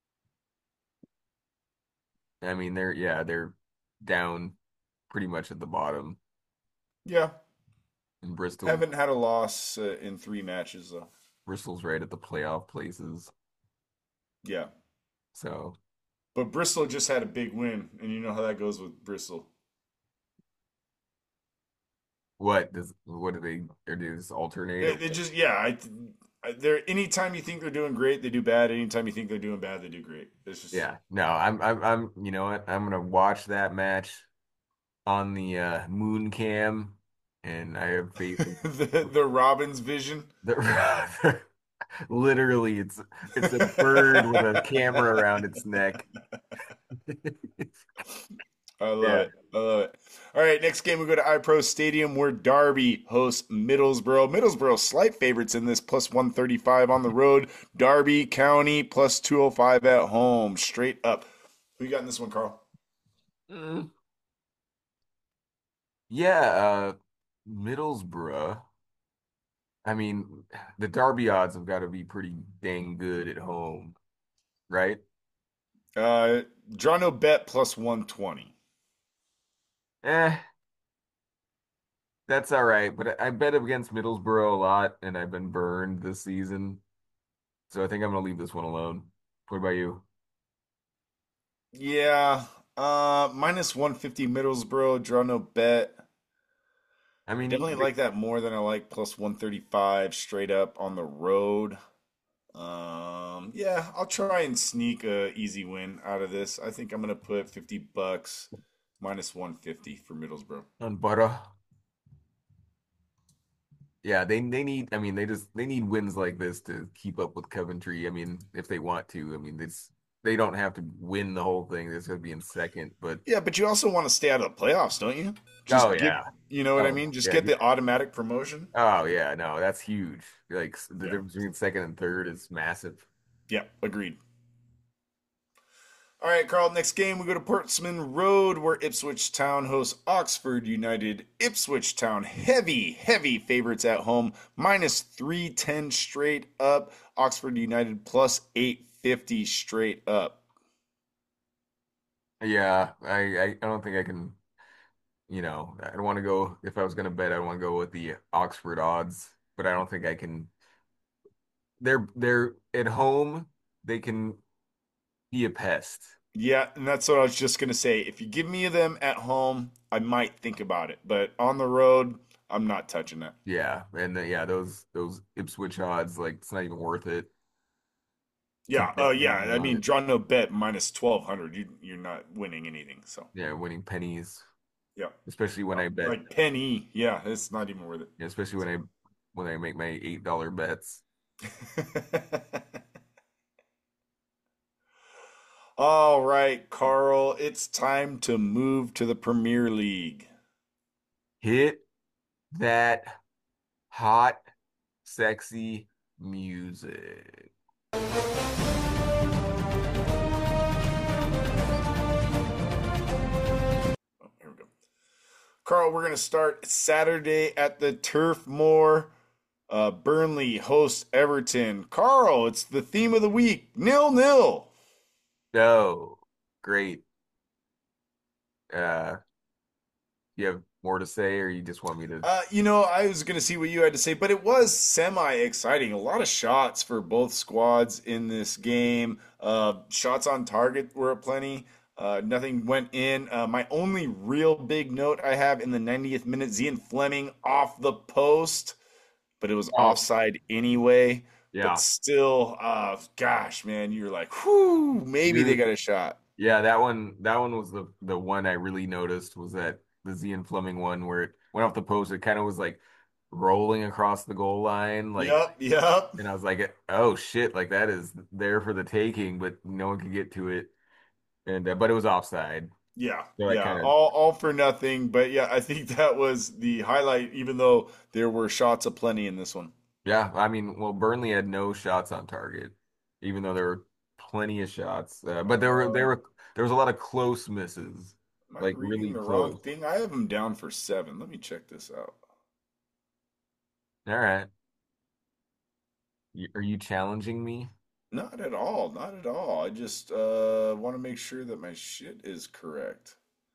I mean, they're yeah, they're down pretty much at the bottom. Yeah. In Bristol, Haven't had a loss uh, in three matches though. Bristol's right at the playoff places. Yeah. So, But Bristol just had a big win, and you know how that goes with Bristol. what does what do they or do just alternate? They, they just yeah, I I- they're anytime you think they're doing great, they do bad. Anytime you think they're doing bad, they do great. It's just Yeah. No, I'm I'm I'm you know what? I'm gonna watch that match on the uh moon cam and I have faith in the the Robbins vision. the literally it's it's a bird with a camera around its neck. I love Yeah. it. I love it. All right, next game we go to iPro Stadium where Derby hosts Middlesbrough. Middlesbrough slight favorites in this, plus one thirty-five on the road. Derby County plus two oh five at home. Straight up. Who you got in this one, Carl? Mm. Yeah, uh Middlesbrough. I mean, the Derby odds have got to be pretty dang good at home, right? Uh, draw no bet plus one twenty. Eh, that's all right. But I I bet against Middlesbrough a lot, and I've been burned this season. So I think I'm gonna leave this one alone. What about you? Yeah. Uh, minus one fifty Middlesbrough, draw no bet. I mean, Definitely like that more than I like plus one thirty-five straight up on the road. Um, yeah, I'll try and sneak a easy win out of this. I think I'm gonna put fifty bucks minus one fifty for Middlesbrough. on butter. Yeah, they they need. I mean, they just they need wins like this to keep up with Coventry. I mean, if they want to. I mean, it's they don't have to win the whole thing. They're just gonna be in second. But Yeah, but you also want to stay out of the playoffs, don't you? Just oh get, yeah, you know what I oh mean? Just yeah, get the automatic promotion. oh yeah. No, that's huge. Like the Yeah. difference between second and third is massive. Yeah, agreed. All right, Carl, next game we go to Portsmouth Road where Ipswich Town hosts Oxford United. Ipswich Town, heavy, heavy favorites at home, minus three ten straight up. Oxford United plus eight fifty straight up. Yeah, I I, I don't think I can. You know, I don't want to go. If I was gonna bet, I want to go with the Oxford odds. But I don't think I can. They're they're at home. They can be a pest. Yeah, and that's what I was just going to say. If you give me them at home, I might think about it. But on the road, I'm not touching that. Yeah, and uh, yeah, those those Ipswich odds, like it's not even worth it to Yeah, bet oh yeah. money I on mean, it. draw no bet minus twelve hundred. You you're not winning anything. So Yeah, winning pennies, yeah, especially when I bet. like penny. Yeah, it's not even worth Yeah, especially when I when I make my eight dollar bets. it. All right, Carl. It's time to move to the Premier League. Hit that hot, sexy music. Oh, here we go. Carl, we're going to start Saturday at the Turf Moor. Uh, Burnley hosts Everton. Carl, it's the theme of the week. Nil nil. No, great. Uh, you have more to say, or you just want me to? Uh, you know, I was going to see what you had to say, but it was semi exciting. A lot of shots for both squads in this game. Uh, shots on target were aplenty. Uh, nothing went in. Uh, my only real big note I have in the ninetieth minute, Zian Fleming off the post, but it was Oh, offside anyway. yeah. But still, uh, gosh, man, you're like, whew, maybe they Really? got a shot. Yeah, that one that one was the the one I really noticed was that the Zian Fleming one where it went off the post. It kind of was like rolling across the goal line, like, Yep, yep. and I was like, oh shit, like that is there for the taking, but no one could get to it, and uh, but it was offside, Yeah, so I yeah, kind of all all for nothing. But yeah, I think that was the highlight, even though there were shots aplenty in this one. yeah. I mean, well, Burnley had no shots on target, even though there were plenty of shots, uh, but there were there were there was a lot of close misses. Am I like reading really the wrong close. thing? I have him down for seven. Let me check this out. All right. You- Are you challenging me? Not at all. Not at all. I just uh, want to make sure that my shit is correct.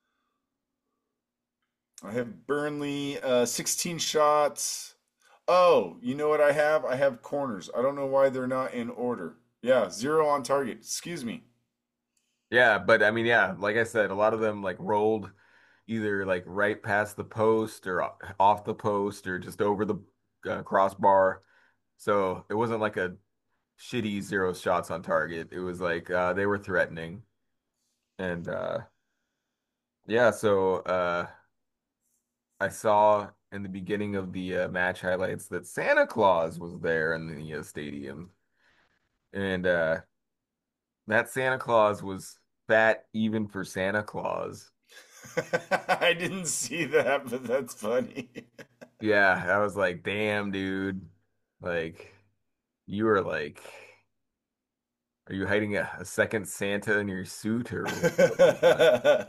I have Burnley, uh, sixteen shots. Oh, you know what I have? I have corners. I don't know why they're not in order. Yeah, zero on target. Excuse me. Yeah, but I mean, yeah, like I said, a lot of them like rolled either like right past the post or o- off the post or just over the uh, crossbar. So it wasn't like a shitty zero shots on target. It was like uh, they were threatening. And uh, yeah, so uh, I saw in the beginning of the uh, match highlights that Santa Claus was there in the uh, stadium. And uh, that Santa Claus was fat even for Santa Claus. I didn't see that, but that's funny. Yeah, I was like, damn, dude. Like, you were like, are you hiding a, a second Santa in your suit or what's going on?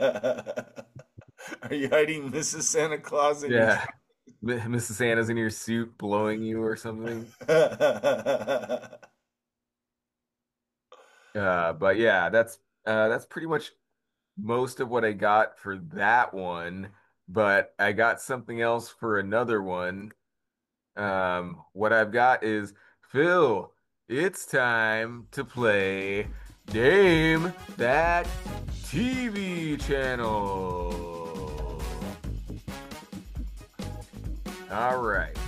Are you hiding missus Santa Claus in your Yeah, M- missus Santa's in your suit blowing you or something. trunk? Uh, but yeah, that's uh, that's pretty much most of what I got for that one. But I got something else for another one. Um, what I've got is Phil, it's time to play Name That T V Channel. All right.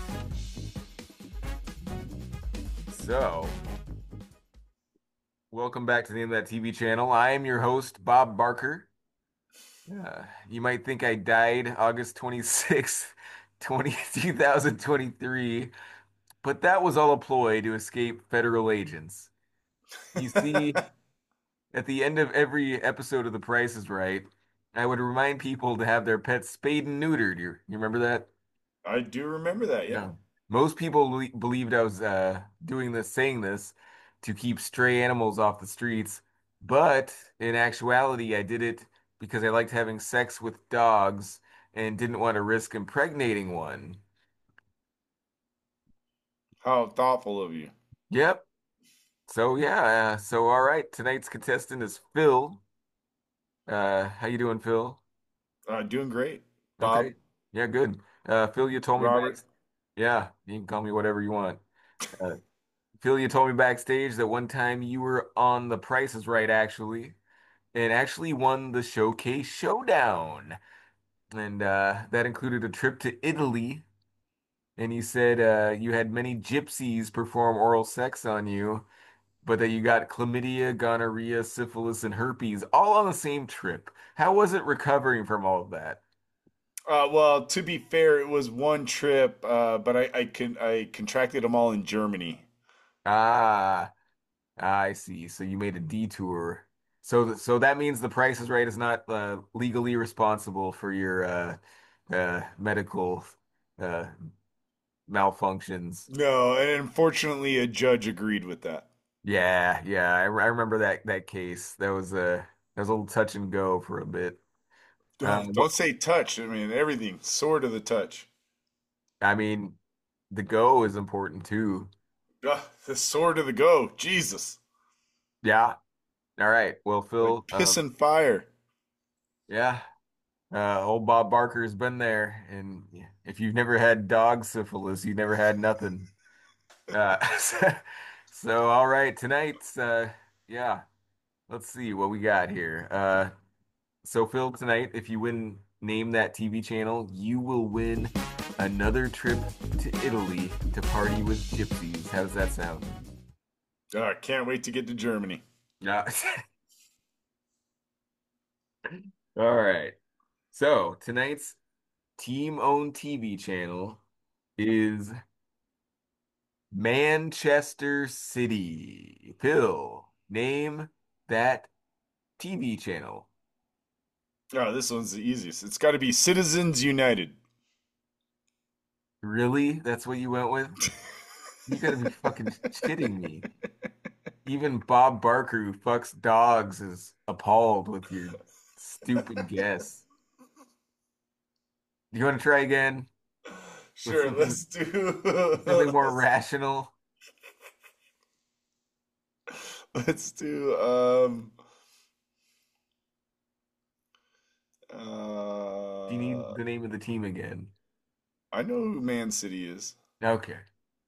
So, welcome back to Name That T V Channel. I am your host, Bob Barker. Uh, you might think I died August twenty-sixth, twenty, two thousand twenty-three, but that was all a ploy to escape federal agents. You see, at the end of every episode of The Price is Right, I would remind people to have their pets spayed and neutered. You, you remember that? I do remember that, yeah. Yeah. Most people le- believed I was uh, doing this, saying this to keep stray animals off the streets, but in actuality, I did it because I liked having sex with dogs and didn't want to risk impregnating one. How thoughtful of you. Yep. So yeah. Uh, so all right. Tonight's contestant is Phil. Uh, how you doing, Phil? Uh, doing great, Okay. Bob, Yeah, good. Uh, Phil, you told me back. Robert. Yeah, you can call me whatever you want. Uh, Phil, you told me backstage that one time you were on The Price is Right, actually, and actually won the Showcase Showdown. And uh, that included a trip to Italy. And you said uh, you had many gypsies perform oral sex on you, but that you got chlamydia, gonorrhea, syphilis, and herpes all on the same trip. How was it recovering from all of that? Uh, well, to be fair, it was one trip, uh, but I I, con I contracted them all in Germany. Ah. I see. So you made a detour. So th so that means the Price is Right is not uh, legally responsible for your uh, uh, medical uh, malfunctions. No, and unfortunately, a judge agreed with that. Yeah, yeah, I, I remember that that case. That was a that was a little touch and go for a bit. Don't Um, what don't say touch. I mean everything. Sword of the touch. I mean, the go is important too. Ah, the sword of the go. Jesus, Yeah. All right. Well, like Phil, piss um, and fire. yeah, uh, old Bob Barker has been there, and if you've never had dog syphilis, you've never had nothing. Uh, so, so, all right, tonight's uh yeah, let's see what we got here. Uh so Phil, tonight, if you win Name That T V Channel, you will win another trip to Italy to party with gypsies. How does that sound? Uh, can't wait to get to Germany. Yeah. All right. So tonight's team-owned T V channel is Manchester City. Phil, name that T V channel. Oh, this one's the easiest. It's got to be Citizens United. Really? That's what you went with? You gotta be fucking shitting me. Even Bob Barker, who fucks dogs, is appalled with your stupid guess. Do you want to try again with Sure, something let's do something more let's, rational? let's do um Do you need uh the name of the team again? I know who Man City is. Okay.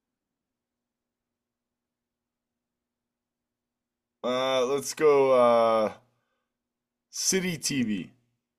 Uh let's go uh City T V.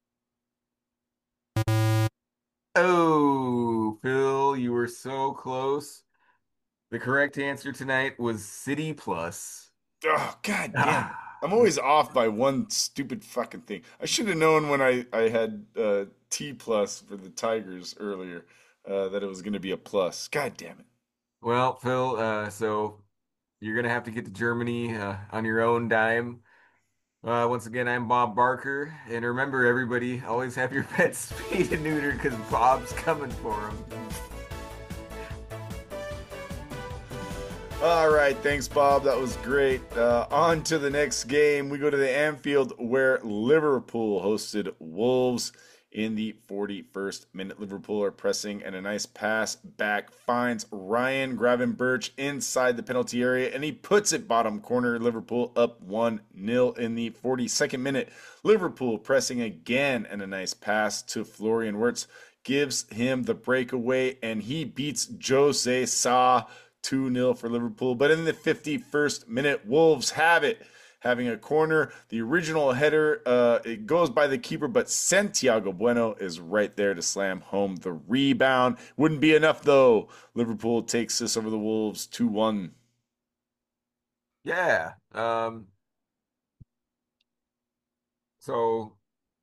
Oh, Phil, you were so close. The correct answer tonight was City Plus. Oh, god damn it. Ah, I'm always off by one stupid fucking thing. I should have known when I I had uh T plus for the Tigers earlier uh that it was going to be a plus. God damn it. well, Phil, uh, so you're gonna have to get to Germany uh, on your own dime. Uh, once again, I'm Bob Barker, and remember, everybody, always have your pets spayed and neutered because Bob's coming for them. All right, thanks, Bob. That was great. Uh, on to the next game. We go to the Anfield where Liverpool hosted Wolves in the forty-first minute. Liverpool are pressing, and a nice pass back finds Ryan Gravenberch inside the penalty area, and he puts it bottom corner. Liverpool up one nil in the forty-second minute. Liverpool pressing again, and a nice pass to Florian Wirtz gives him the breakaway, and he beats Jose Sa two nil for Liverpool. But in the fifty-first minute, Wolves have it. Having a corner, the original header, uh, it goes by the keeper, but Santiago Bueno is right there to slam home the rebound. Wouldn't be enough, though. Liverpool takes this over the Wolves two one. Yeah. Um, so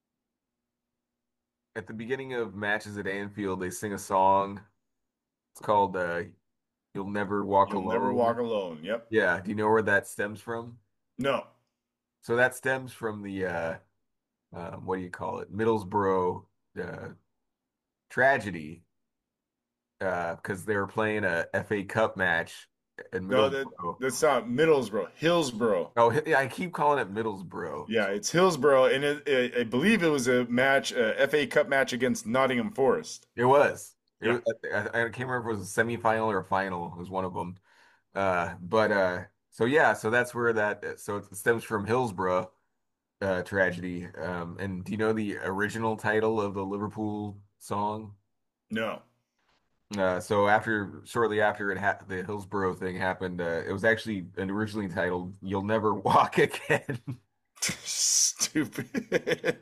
at the beginning of matches at Anfield, they sing a song. It's called uh, "You'll Never Walk You'll never walk Alone." alone. Yep. Yeah. Do you know where that stems from? No. So that stems from the uh, um, what do you call it? Middlesbrough uh, tragedy, uh, because they were playing a F A Cup match in No, that, Middlesbrough. that's not Middlesbrough. Hillsborough. Oh, yeah, I keep calling it Middlesbrough. Yeah, it's Hillsborough, and it, it, I believe it was a match, a F A Cup match against Nottingham Forest. It was. It Yeah. was I, I can't remember if it was a semifinal or a final. It was one of them. Uh, but uh, so yeah, so that's where that so it stems from Hillsborough uh, tragedy. Um, and do you know the original title of the Liverpool song? No. Uh, so after shortly after it ha the Hillsborough thing happened, uh, it was actually originally titled "You'll Never Walk Again." Stupid.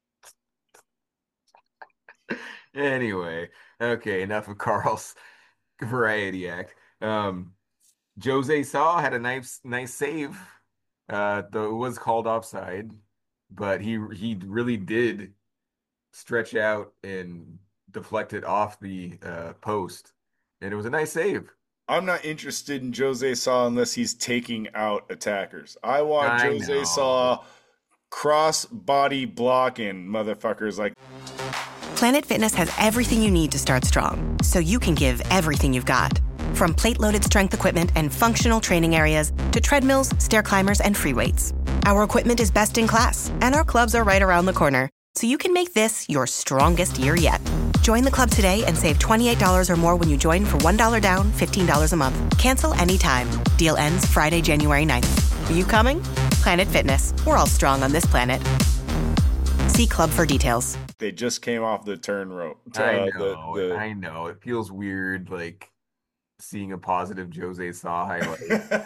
Anyway, okay, enough of Carl's variety act. Um, Jose Sa had a nice nice save. Uh, though it was called offside, but he he really did stretch out and deflect it off the uh, post, and it was a nice save. I'm not interested in Jose Sa unless he's taking out attackers. I want I Jose know. Sa cross body blocking motherfuckers like. Planet Fitness has everything you need to start strong, so you can give everything you've got. From plate-loaded strength equipment and functional training areas to treadmills, stair climbers, and free weights. Our equipment is best in class, and our clubs are right around the corner, so you can make this your strongest year yet. Join the club today and save twenty-eight dollars or more when you join for one dollar down, fifteen dollars a month. Cancel anytime. Deal ends Friday, January ninth. Are you coming? Planet Fitness. We're all strong on this planet. See club for details. They just came off the turn rope. Uh, I the- know. the- I know. It feels weird, like seeing a positive Jose Sa highlight.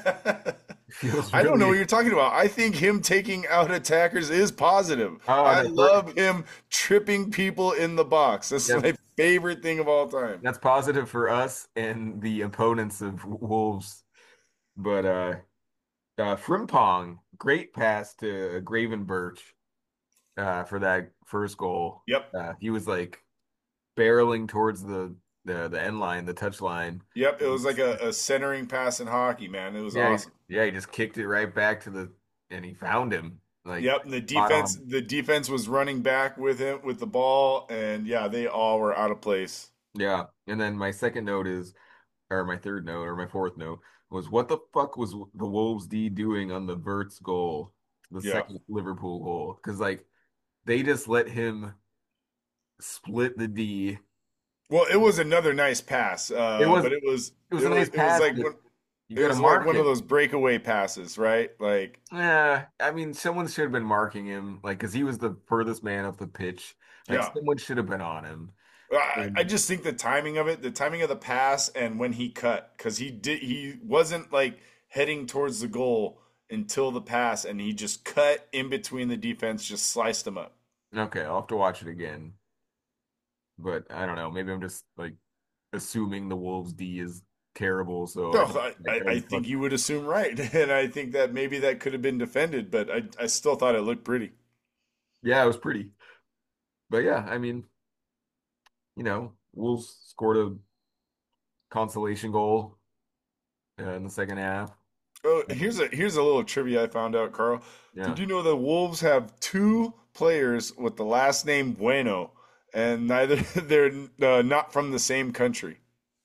Feels I don't know really- what you're talking about. I think him taking out attackers is positive. Oh, I that's love him tripping people in the box. That's Yep. my favorite thing of all time. That's positive for us and the opponents of Wolves. But uh, uh Frimpong, great pass to Gravenberch uh, for that first goal. Yep. Uh, he was like barreling towards the the the end line, the touch line. Yep, it was like a, a centering pass in hockey, man. It was Yeah, awesome. he, yeah, he just kicked it right back to the, and he found him. Like, Yep, and the spot defense on. the defense was running back with him with the ball, and yeah, they all were out of place. Yeah, and then my second note is, or my third note, or my fourth note was, what the fuck was the Wolves D doing on the Verts goal, the Yeah. second Liverpool goal? Because like they just let him split the D. Well, it was another nice pass, It uh, was but it was it was it a was nice it was pass, like but one, you it got to was like mark one of it. those breakaway passes, right? Like, Yeah, I mean, someone should have been marking him, like, because he was the furthest man off the pitch. Like, yeah. someone should have been on him. I, I And just think the timing of it, the timing of the pass, and when he cut, because he did, he wasn't like heading towards the goal until the pass, and he just cut in between the defense, just sliced him up. okay, I'll have to watch it again. But I don't know. Maybe I'm just like assuming the Wolves D is terrible, so No, I don't I, I expect I as much. think you would assume right, and I think that maybe that could have been defended, but I I still thought it looked pretty. Yeah, it was pretty. But yeah, I mean, you know, Wolves scored a consolation goal uh, in the second half. Oh, here's a here's a little trivia I found out, Carl. Yeah. Did you know the Wolves have two players with the last name Bueno, and neither they're uh, not from the same country?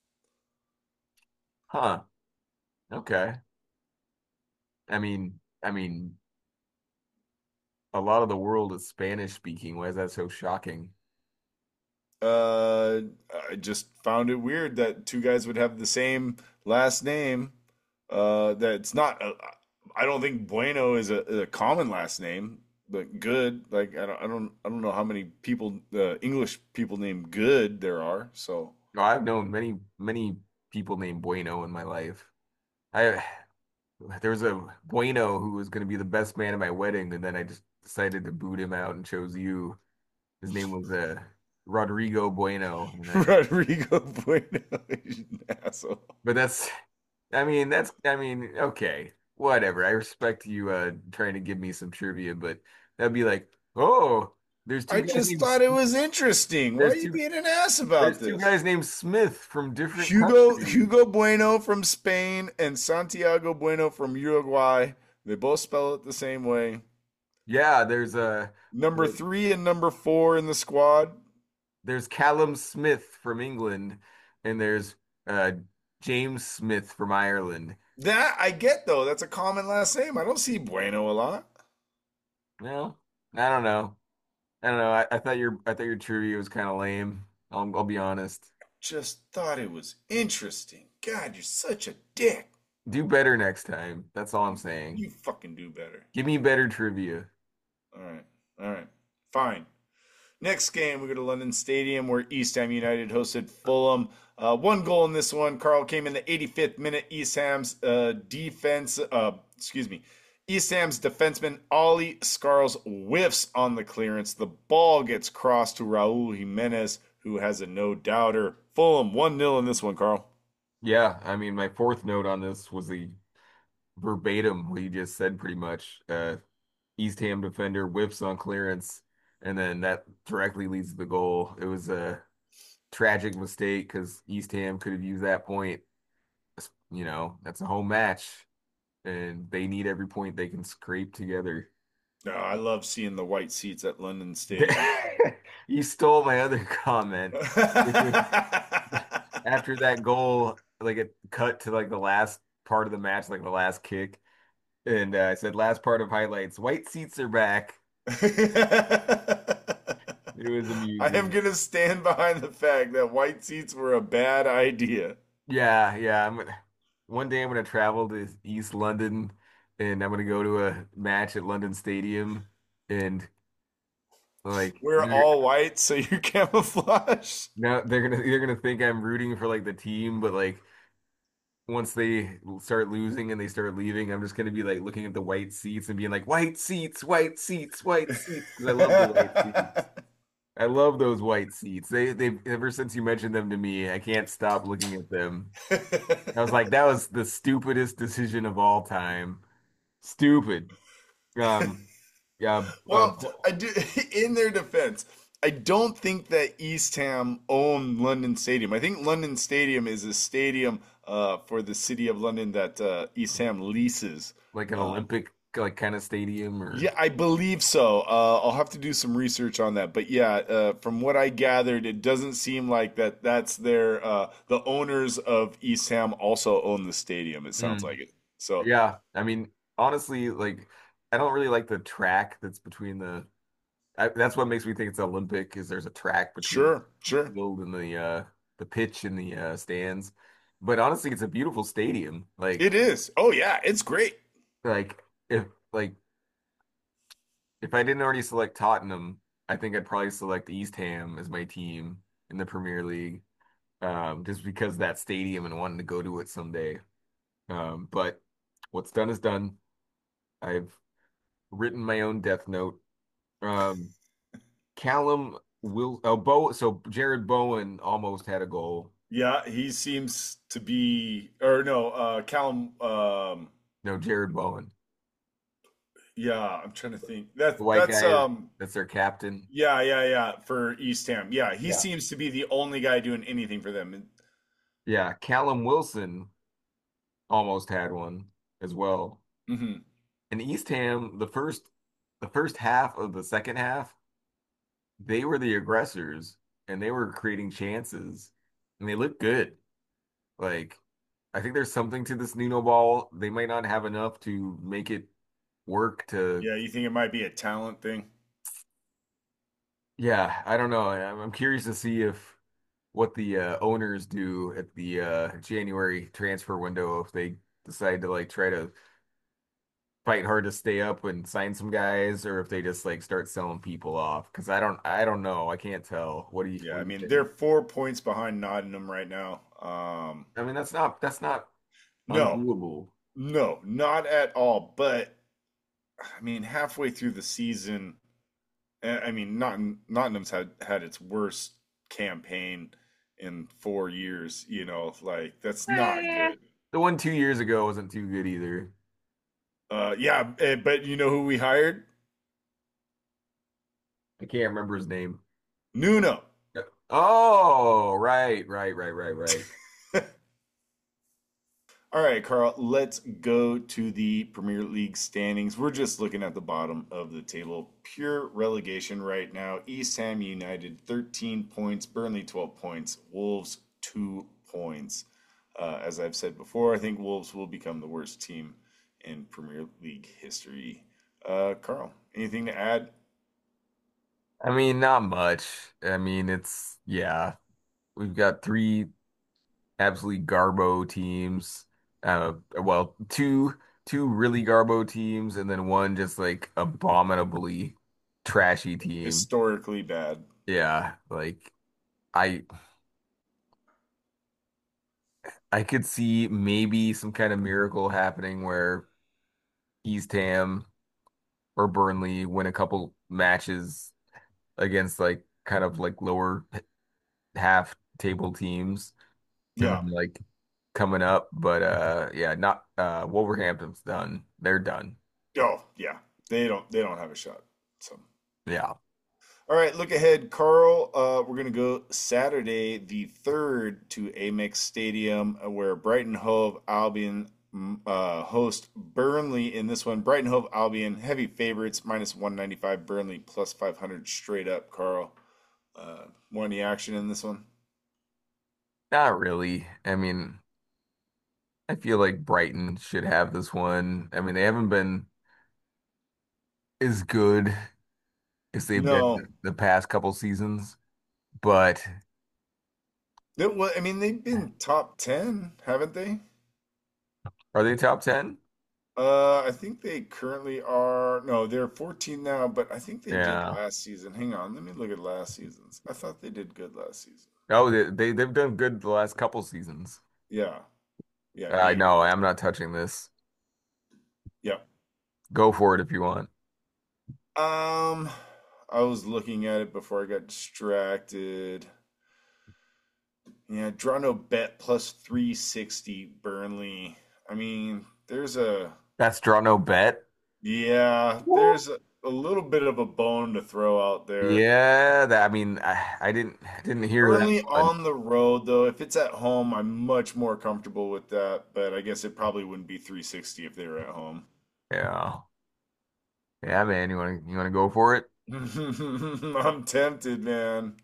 Huh. Okay. I mean, I mean, a lot of the world is Spanish speaking. Why is that so shocking? Uh, I just found it weird that two guys would have the same last name. Uh, that's not. Uh, I don't think Bueno is a, a common last name, but Good. Like I don't, I don't, I don't know how many people, uh, English people named Good there are. So No, I've known many, many people named Bueno in my life. I there was a Bueno who was going to be the best man at my wedding, and then I just decided to boot him out and chose you. His name was uh, Rodrigo Bueno, and I, Rodrigo Bueno, is an asshole. but that's, I mean, that's, I mean, okay, whatever. I respect you uh trying to give me some trivia, but that'd be like, oh, there's two I guys just named, thought it was interesting. Why are there's you two, being an ass about there's two this? guys named Smith from different Hugo countries. Hugo Bueno from Spain and Santiago Bueno from Uruguay. They both spell it the same way. Yeah, there's uh, Number the- three and number four in the squad. there's Callum Smith from England, and there's uh James Smith from Ireland. That I get though. That's a common last name. I don't see Bueno a lot. Well, I don't know. I don't know. I, I thought your I thought your trivia was kind of lame. I'll I'll be honest. Just thought it was interesting. God, you're such a dick. Do better next time. That's all I'm saying. You fucking do better. Give me better trivia. All right. All right. Fine. Next game, we go to London Stadium where East Ham United hosted Fulham. Uh, one goal in this one. Carl came in the eighty-fifth minute. East Ham's uh, defense, uh, excuse me, East Ham's defenseman Ollie Scarles whiffs on the clearance. The ball gets crossed to Raul Jimenez, who has a no-doubter. Fulham one nil in this one, Carl. Yeah, I mean, my fourth note on this was the verbatim what you just said pretty much. Uh, East Ham defender whiffs on clearance, and then that directly leads to the goal. It was a tragic mistake because East Ham could have used that point. You know, that's a home match, and they need every point they can scrape together. No, I love seeing the white seats at London Stadium. You stole my other comment. After that goal, like it cut to like the last part of the match, like the last kick. And uh, I said, last part of highlights, white seats are back. It was I am amusing. going to stand behind the fact that white seats were a bad idea. Yeah, yeah. I'm gonna, one day I'm gonna travel to East London and I'm gonna go to a match at London Stadium and like We're they're all white, so you're camouflage. now they're gonna they're gonna think I'm rooting for like the team, but like once they start losing and they start leaving, I'm just gonna be like looking at the white seats and being like, white seats, white seats, white seats, because I love the white seats. I love those white seats. They they ever since you mentioned them to me, I can't stop looking at them. I was like, that was the stupidest decision of all time. Stupid. Um, yeah. Uh, Well, I do. In their defense, I don't think that East Ham own London Stadium. I think London Stadium is a stadium uh, for the city of London that uh, East Ham leases. like an Um, Olympic like kind of stadium or Yeah, I believe so. Uh, I'll have to do some research on that. But yeah, uh, from what I gathered, it doesn't seem like that. That's their uh, the owners of East Ham also own the stadium. It sounds Mm. like it. So Yeah. I mean, honestly, like I don't really like the track that's between the I, that's what makes me think it's Olympic, is there's a track between Sure, sure. field and the uh the pitch and the uh stands. But honestly, it's a beautiful stadium. It Like is. Oh yeah, it's great. like if like if I didn't already select Tottenham, I think I'd probably select East Ham as my team in the Premier League. Um, just because of that stadium and wanting to go to it someday. Um, but what's done is done. I've written my own death note. Um, Callum will oh Bo so Jared Bowen almost had a goal. Yeah, he seems to be, or no, uh, Callum. Um, No, Jared Bowen, yeah, I'm trying to think. That's the white that's guy, um, that's their captain. yeah, yeah, yeah. For East Ham, yeah, he Yeah. seems to be the only guy doing anything for them. Yeah, Callum Wilson almost had one as well. Hmm. And East Ham, the first the first half of the second half, they were the aggressors and they were creating chances and they looked good. Like, I think there's something to this Nuno ball. They might not have enough to make it work to, Yeah, you think it might be a talent thing? yeah, I don't know. I'm, I'm curious to see if what the uh, owners do at the uh, January transfer window, if they decide to like try to fight hard to stay up and sign some guys, or if they just like start selling people off. Because I don't, I don't know. I can't tell. What do you, Yeah, what I do you mean they're think? four points behind Nottingham right now. Um, I mean, that's not that's not no, undoable. no, not at all. But I mean, halfway through the season, eh, I mean, Notting, Nottingham's had had its worst campaign in four years. You know, like that's not Eh. good. The one two years ago wasn't too good either. Uh, yeah, eh, but you know who we hired? I can't remember his name. Nuno. Oh, right, right, right, right, right. All right, Carl, let's go to the Premier League standings. We're just looking at the bottom of the table. Pure relegation right now. East Ham United, thirteen points. Burnley, twelve points. Wolves, two points. Uh, as I've said before, I think Wolves will become the worst team in Premier League history. Uh, Carl, anything to add? I mean, not much. I mean, it's yeah. We've got three absolutely garbo teams. Uh, well, two two really garbo teams, and then one just like abominably trashy team. Historically bad. Yeah, like I I could see maybe some kind of miracle happening where East Ham or Burnley win a couple matches against like kind of like lower half table teams, and Yeah. then like coming up. But uh yeah, not uh Wolverhampton's done. They're done. Oh, yeah. They don't. They don't have a shot. So. Yeah. All right, look ahead, Carl. Uh, we're going to go Saturday, the third, to Amex Stadium, uh, where Brighton Hove Albion mm, uh, host Burnley in this one. Brighton Hove Albion, heavy favorites, minus one ninety-five. Burnley, plus five hundred straight up, Carl. Uh, more any action in this one? Not really. I mean, I feel like Brighton should have this one. I mean, they haven't been as good as they've No. been the past couple seasons, but It, wa- I mean, they've been top ten, haven't they? are they top ten? Uh, I think they currently are. No, they're fourteen now, but I think they did Yeah. last season. Hang on, let me look at last season's. I thought they did good last season. Oh, they, they they've done good the last couple seasons. Yeah, yeah, I eight. know, I'm not touching this. Yeah. Go for it if you want. Um, I was looking at it before I got distracted. Yeah, draw no bet plus three sixty Burnley. I mean, there's a That's draw no bet. yeah, there's a, a little bit of a bone to throw out there. Yeah, that I mean, I, I didn't I didn't hear that Burnley one. on the road though. If it's at home, I'm much more comfortable with that, but I guess it probably wouldn't be three sixty if they were at home. Yeah, yeah, man. You want to you want to go for it? I'm tempted, man.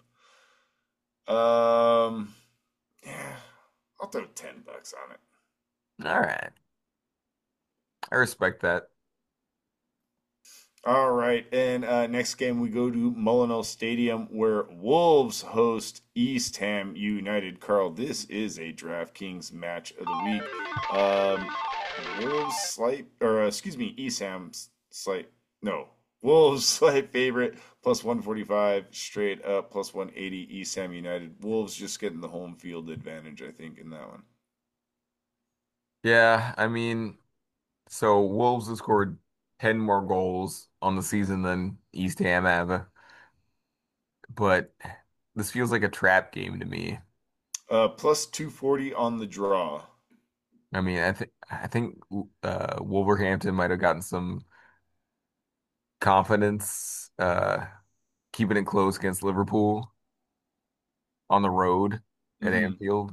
Um, yeah, I'll throw ten bucks on it. All right, I respect that. All right, and uh, next game we go to Molineux Stadium where Wolves host East Ham United. Carl, this is a DraftKings match of the week. Um, Wolves slight, or uh, excuse me, East Ham slight, no, Wolves slight favorite plus one forty-five, straight up plus one eighty. East Ham United. Wolves just getting the home field advantage, I think, in that one. Yeah, I mean, so Wolves have scored ten more goals on the season than East Ham have, but this feels like a trap game to me. Uh, plus two forty on the draw. I mean, I think I think uh, Wolverhampton might have gotten some confidence uh, keeping it close against Liverpool on the road at Mm-hmm. Anfield.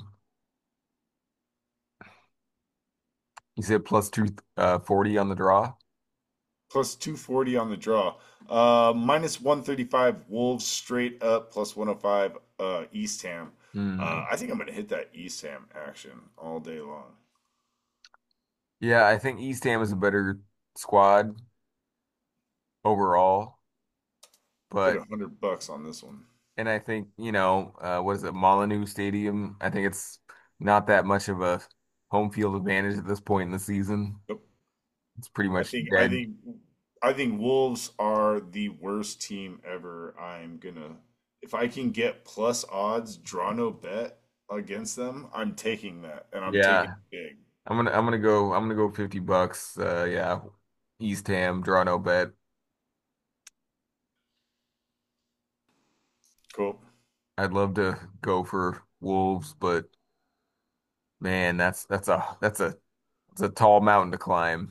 You said plus two uh, forty on the draw. Plus two forty on the draw. Uh, minus one thirty-five Wolves straight up, plus one oh five uh, East Ham. Hmm. Uh, I think I'm going to hit that East Ham action all day long. Yeah, I think East Ham is a better squad overall, Put but a hundred bucks on this one. and I think, you know, uh, what is it, Molineux Stadium? I think it's not that much of a home field advantage at this point in the season. Yep. It's pretty I much think I dead. think I think Wolves are the worst team ever. I'm gonna if I can get plus odds, draw no bet against them, I'm taking that and I'm taking Yeah, it big. I'm gonna I'm gonna go I'm gonna go fifty bucks. Uh, yeah, East Ham, draw no bet. Cool. I'd love to go for Wolves, but man, that's that's a that's a it's a tall mountain to climb.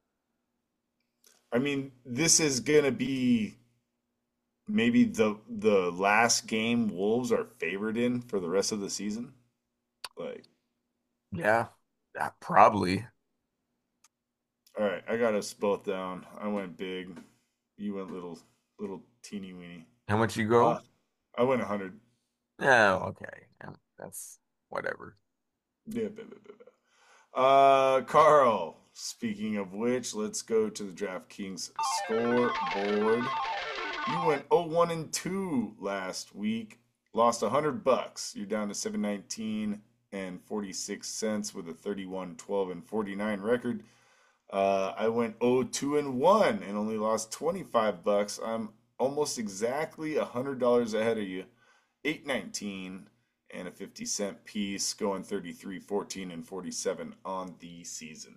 I mean, this is gonna be maybe the the last game Wolves are favored in for the rest of the season. Like, Yeah, yeah, probably. all right, I got us both down. I went big. You went little little teeny weeny. How much you Uh, go? I went a hundred. Oh, okay. Yeah, that's whatever. Yeah, blah, blah, blah, blah. Uh, Carl. Speaking of which, let's go to the DraftKings scoreboard. You went oh one and two last week. Lost a hundred bucks. You're down to seven nineteen and forty-six cents with a thirty-one twelve and forty-nine record. Uh, I went oh two and one and only lost twenty-five bucks. I'm almost exactly a hundred dollars ahead of you. eight nineteen and a fifty cent piece, going thirty-three fourteen and forty-seven on the season.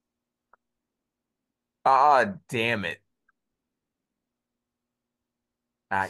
Ah, damn it. I,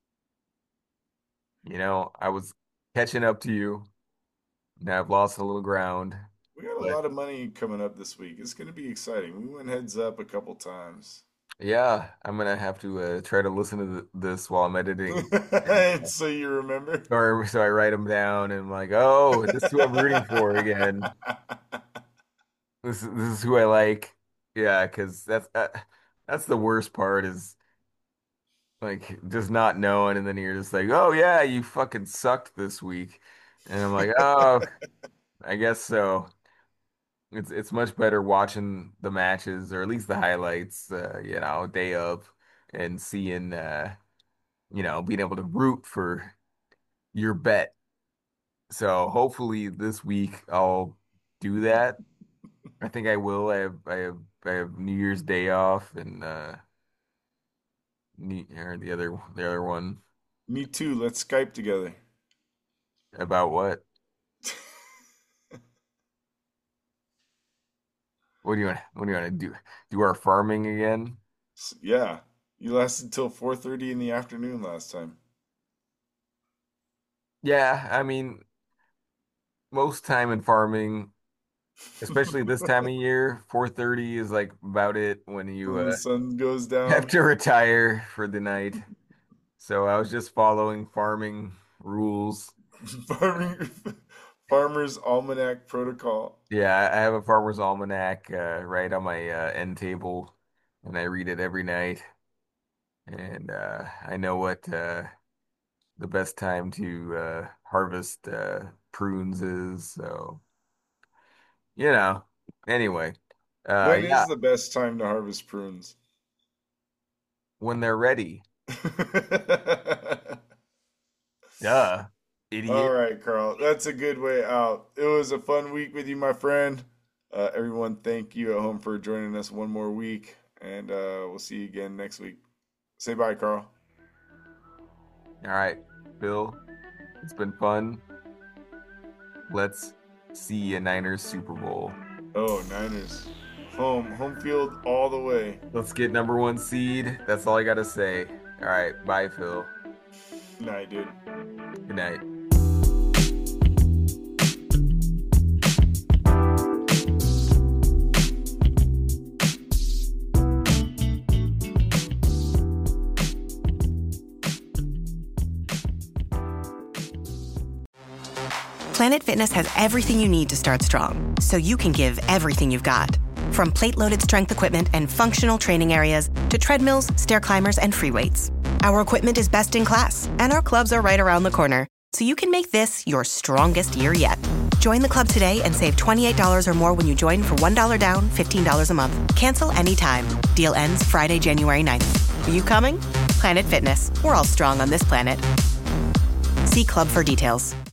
you know, I was catching up to you. Now I've lost a little ground, We got a but lot of money coming up this week. It's going to be exciting. We went heads up a couple times. yeah, I'm gonna have to uh, try to listen to th this while I'm editing, and uh, So you remember? or so I write them down and I'm like, oh, this is who I'm rooting for again. This is this is who I like. Yeah, because that's uh, that's the worst part is like just not knowing, and then you're just like, oh yeah, you fucking sucked this week, and I'm like, oh, I guess so. It's it's much better watching the matches or at least the highlights, uh, you know, day of and seeing, uh, you know, being able to root for your bet. So hopefully this week I'll do that. I think I will. I have I have I have New Year's Day off and uh New, or the other the other one Me too. Let's Skype together. about what? What do you want? What do you want to do? Do our farming again? Yeah. You lasted until four thirty in the afternoon last time. Yeah, I mean, most time in farming, especially this time of year, four thirty is like about it when you When the uh, sun goes have down. to retire for the night. So I was just following farming rules. Farming, Farmer's Almanac Protocol. Yeah, I I have a farmer's almanac uh, right on my uh, end table, and I read it every night. And uh, I know what uh, the best time to uh, harvest uh, prunes is. So, you know, anyway, uh, When yeah, is the best time to harvest prunes? when they're ready. Duh, idiot. All right, Carl. That's a good way out. It was a fun week with you, my friend. Uh, everyone, thank you at home for joining us one more week, and uh, we'll see you again next week. Say bye, Carl. All right, Bill. It's been fun. Let's see a Niners Super Bowl. Oh, Niners. Home. Home field all the way. Let's get number one seed. That's all I got to say. All right. Bye, Phil. Night, dude. Good night. Planet Fitness has everything you need to start strong, so you can give everything you've got. From plate-loaded strength equipment and functional training areas to treadmills, stair climbers, and free weights. Our equipment is best in class, and our clubs are right around the corner, so you can make this your strongest year yet. Join the club today and save twenty-eight dollars or more when you join for one dollar down, fifteen dollars a month. Cancel anytime. Deal ends Friday, January ninth. Are you coming? Planet Fitness. We're all strong on this planet. See club for details.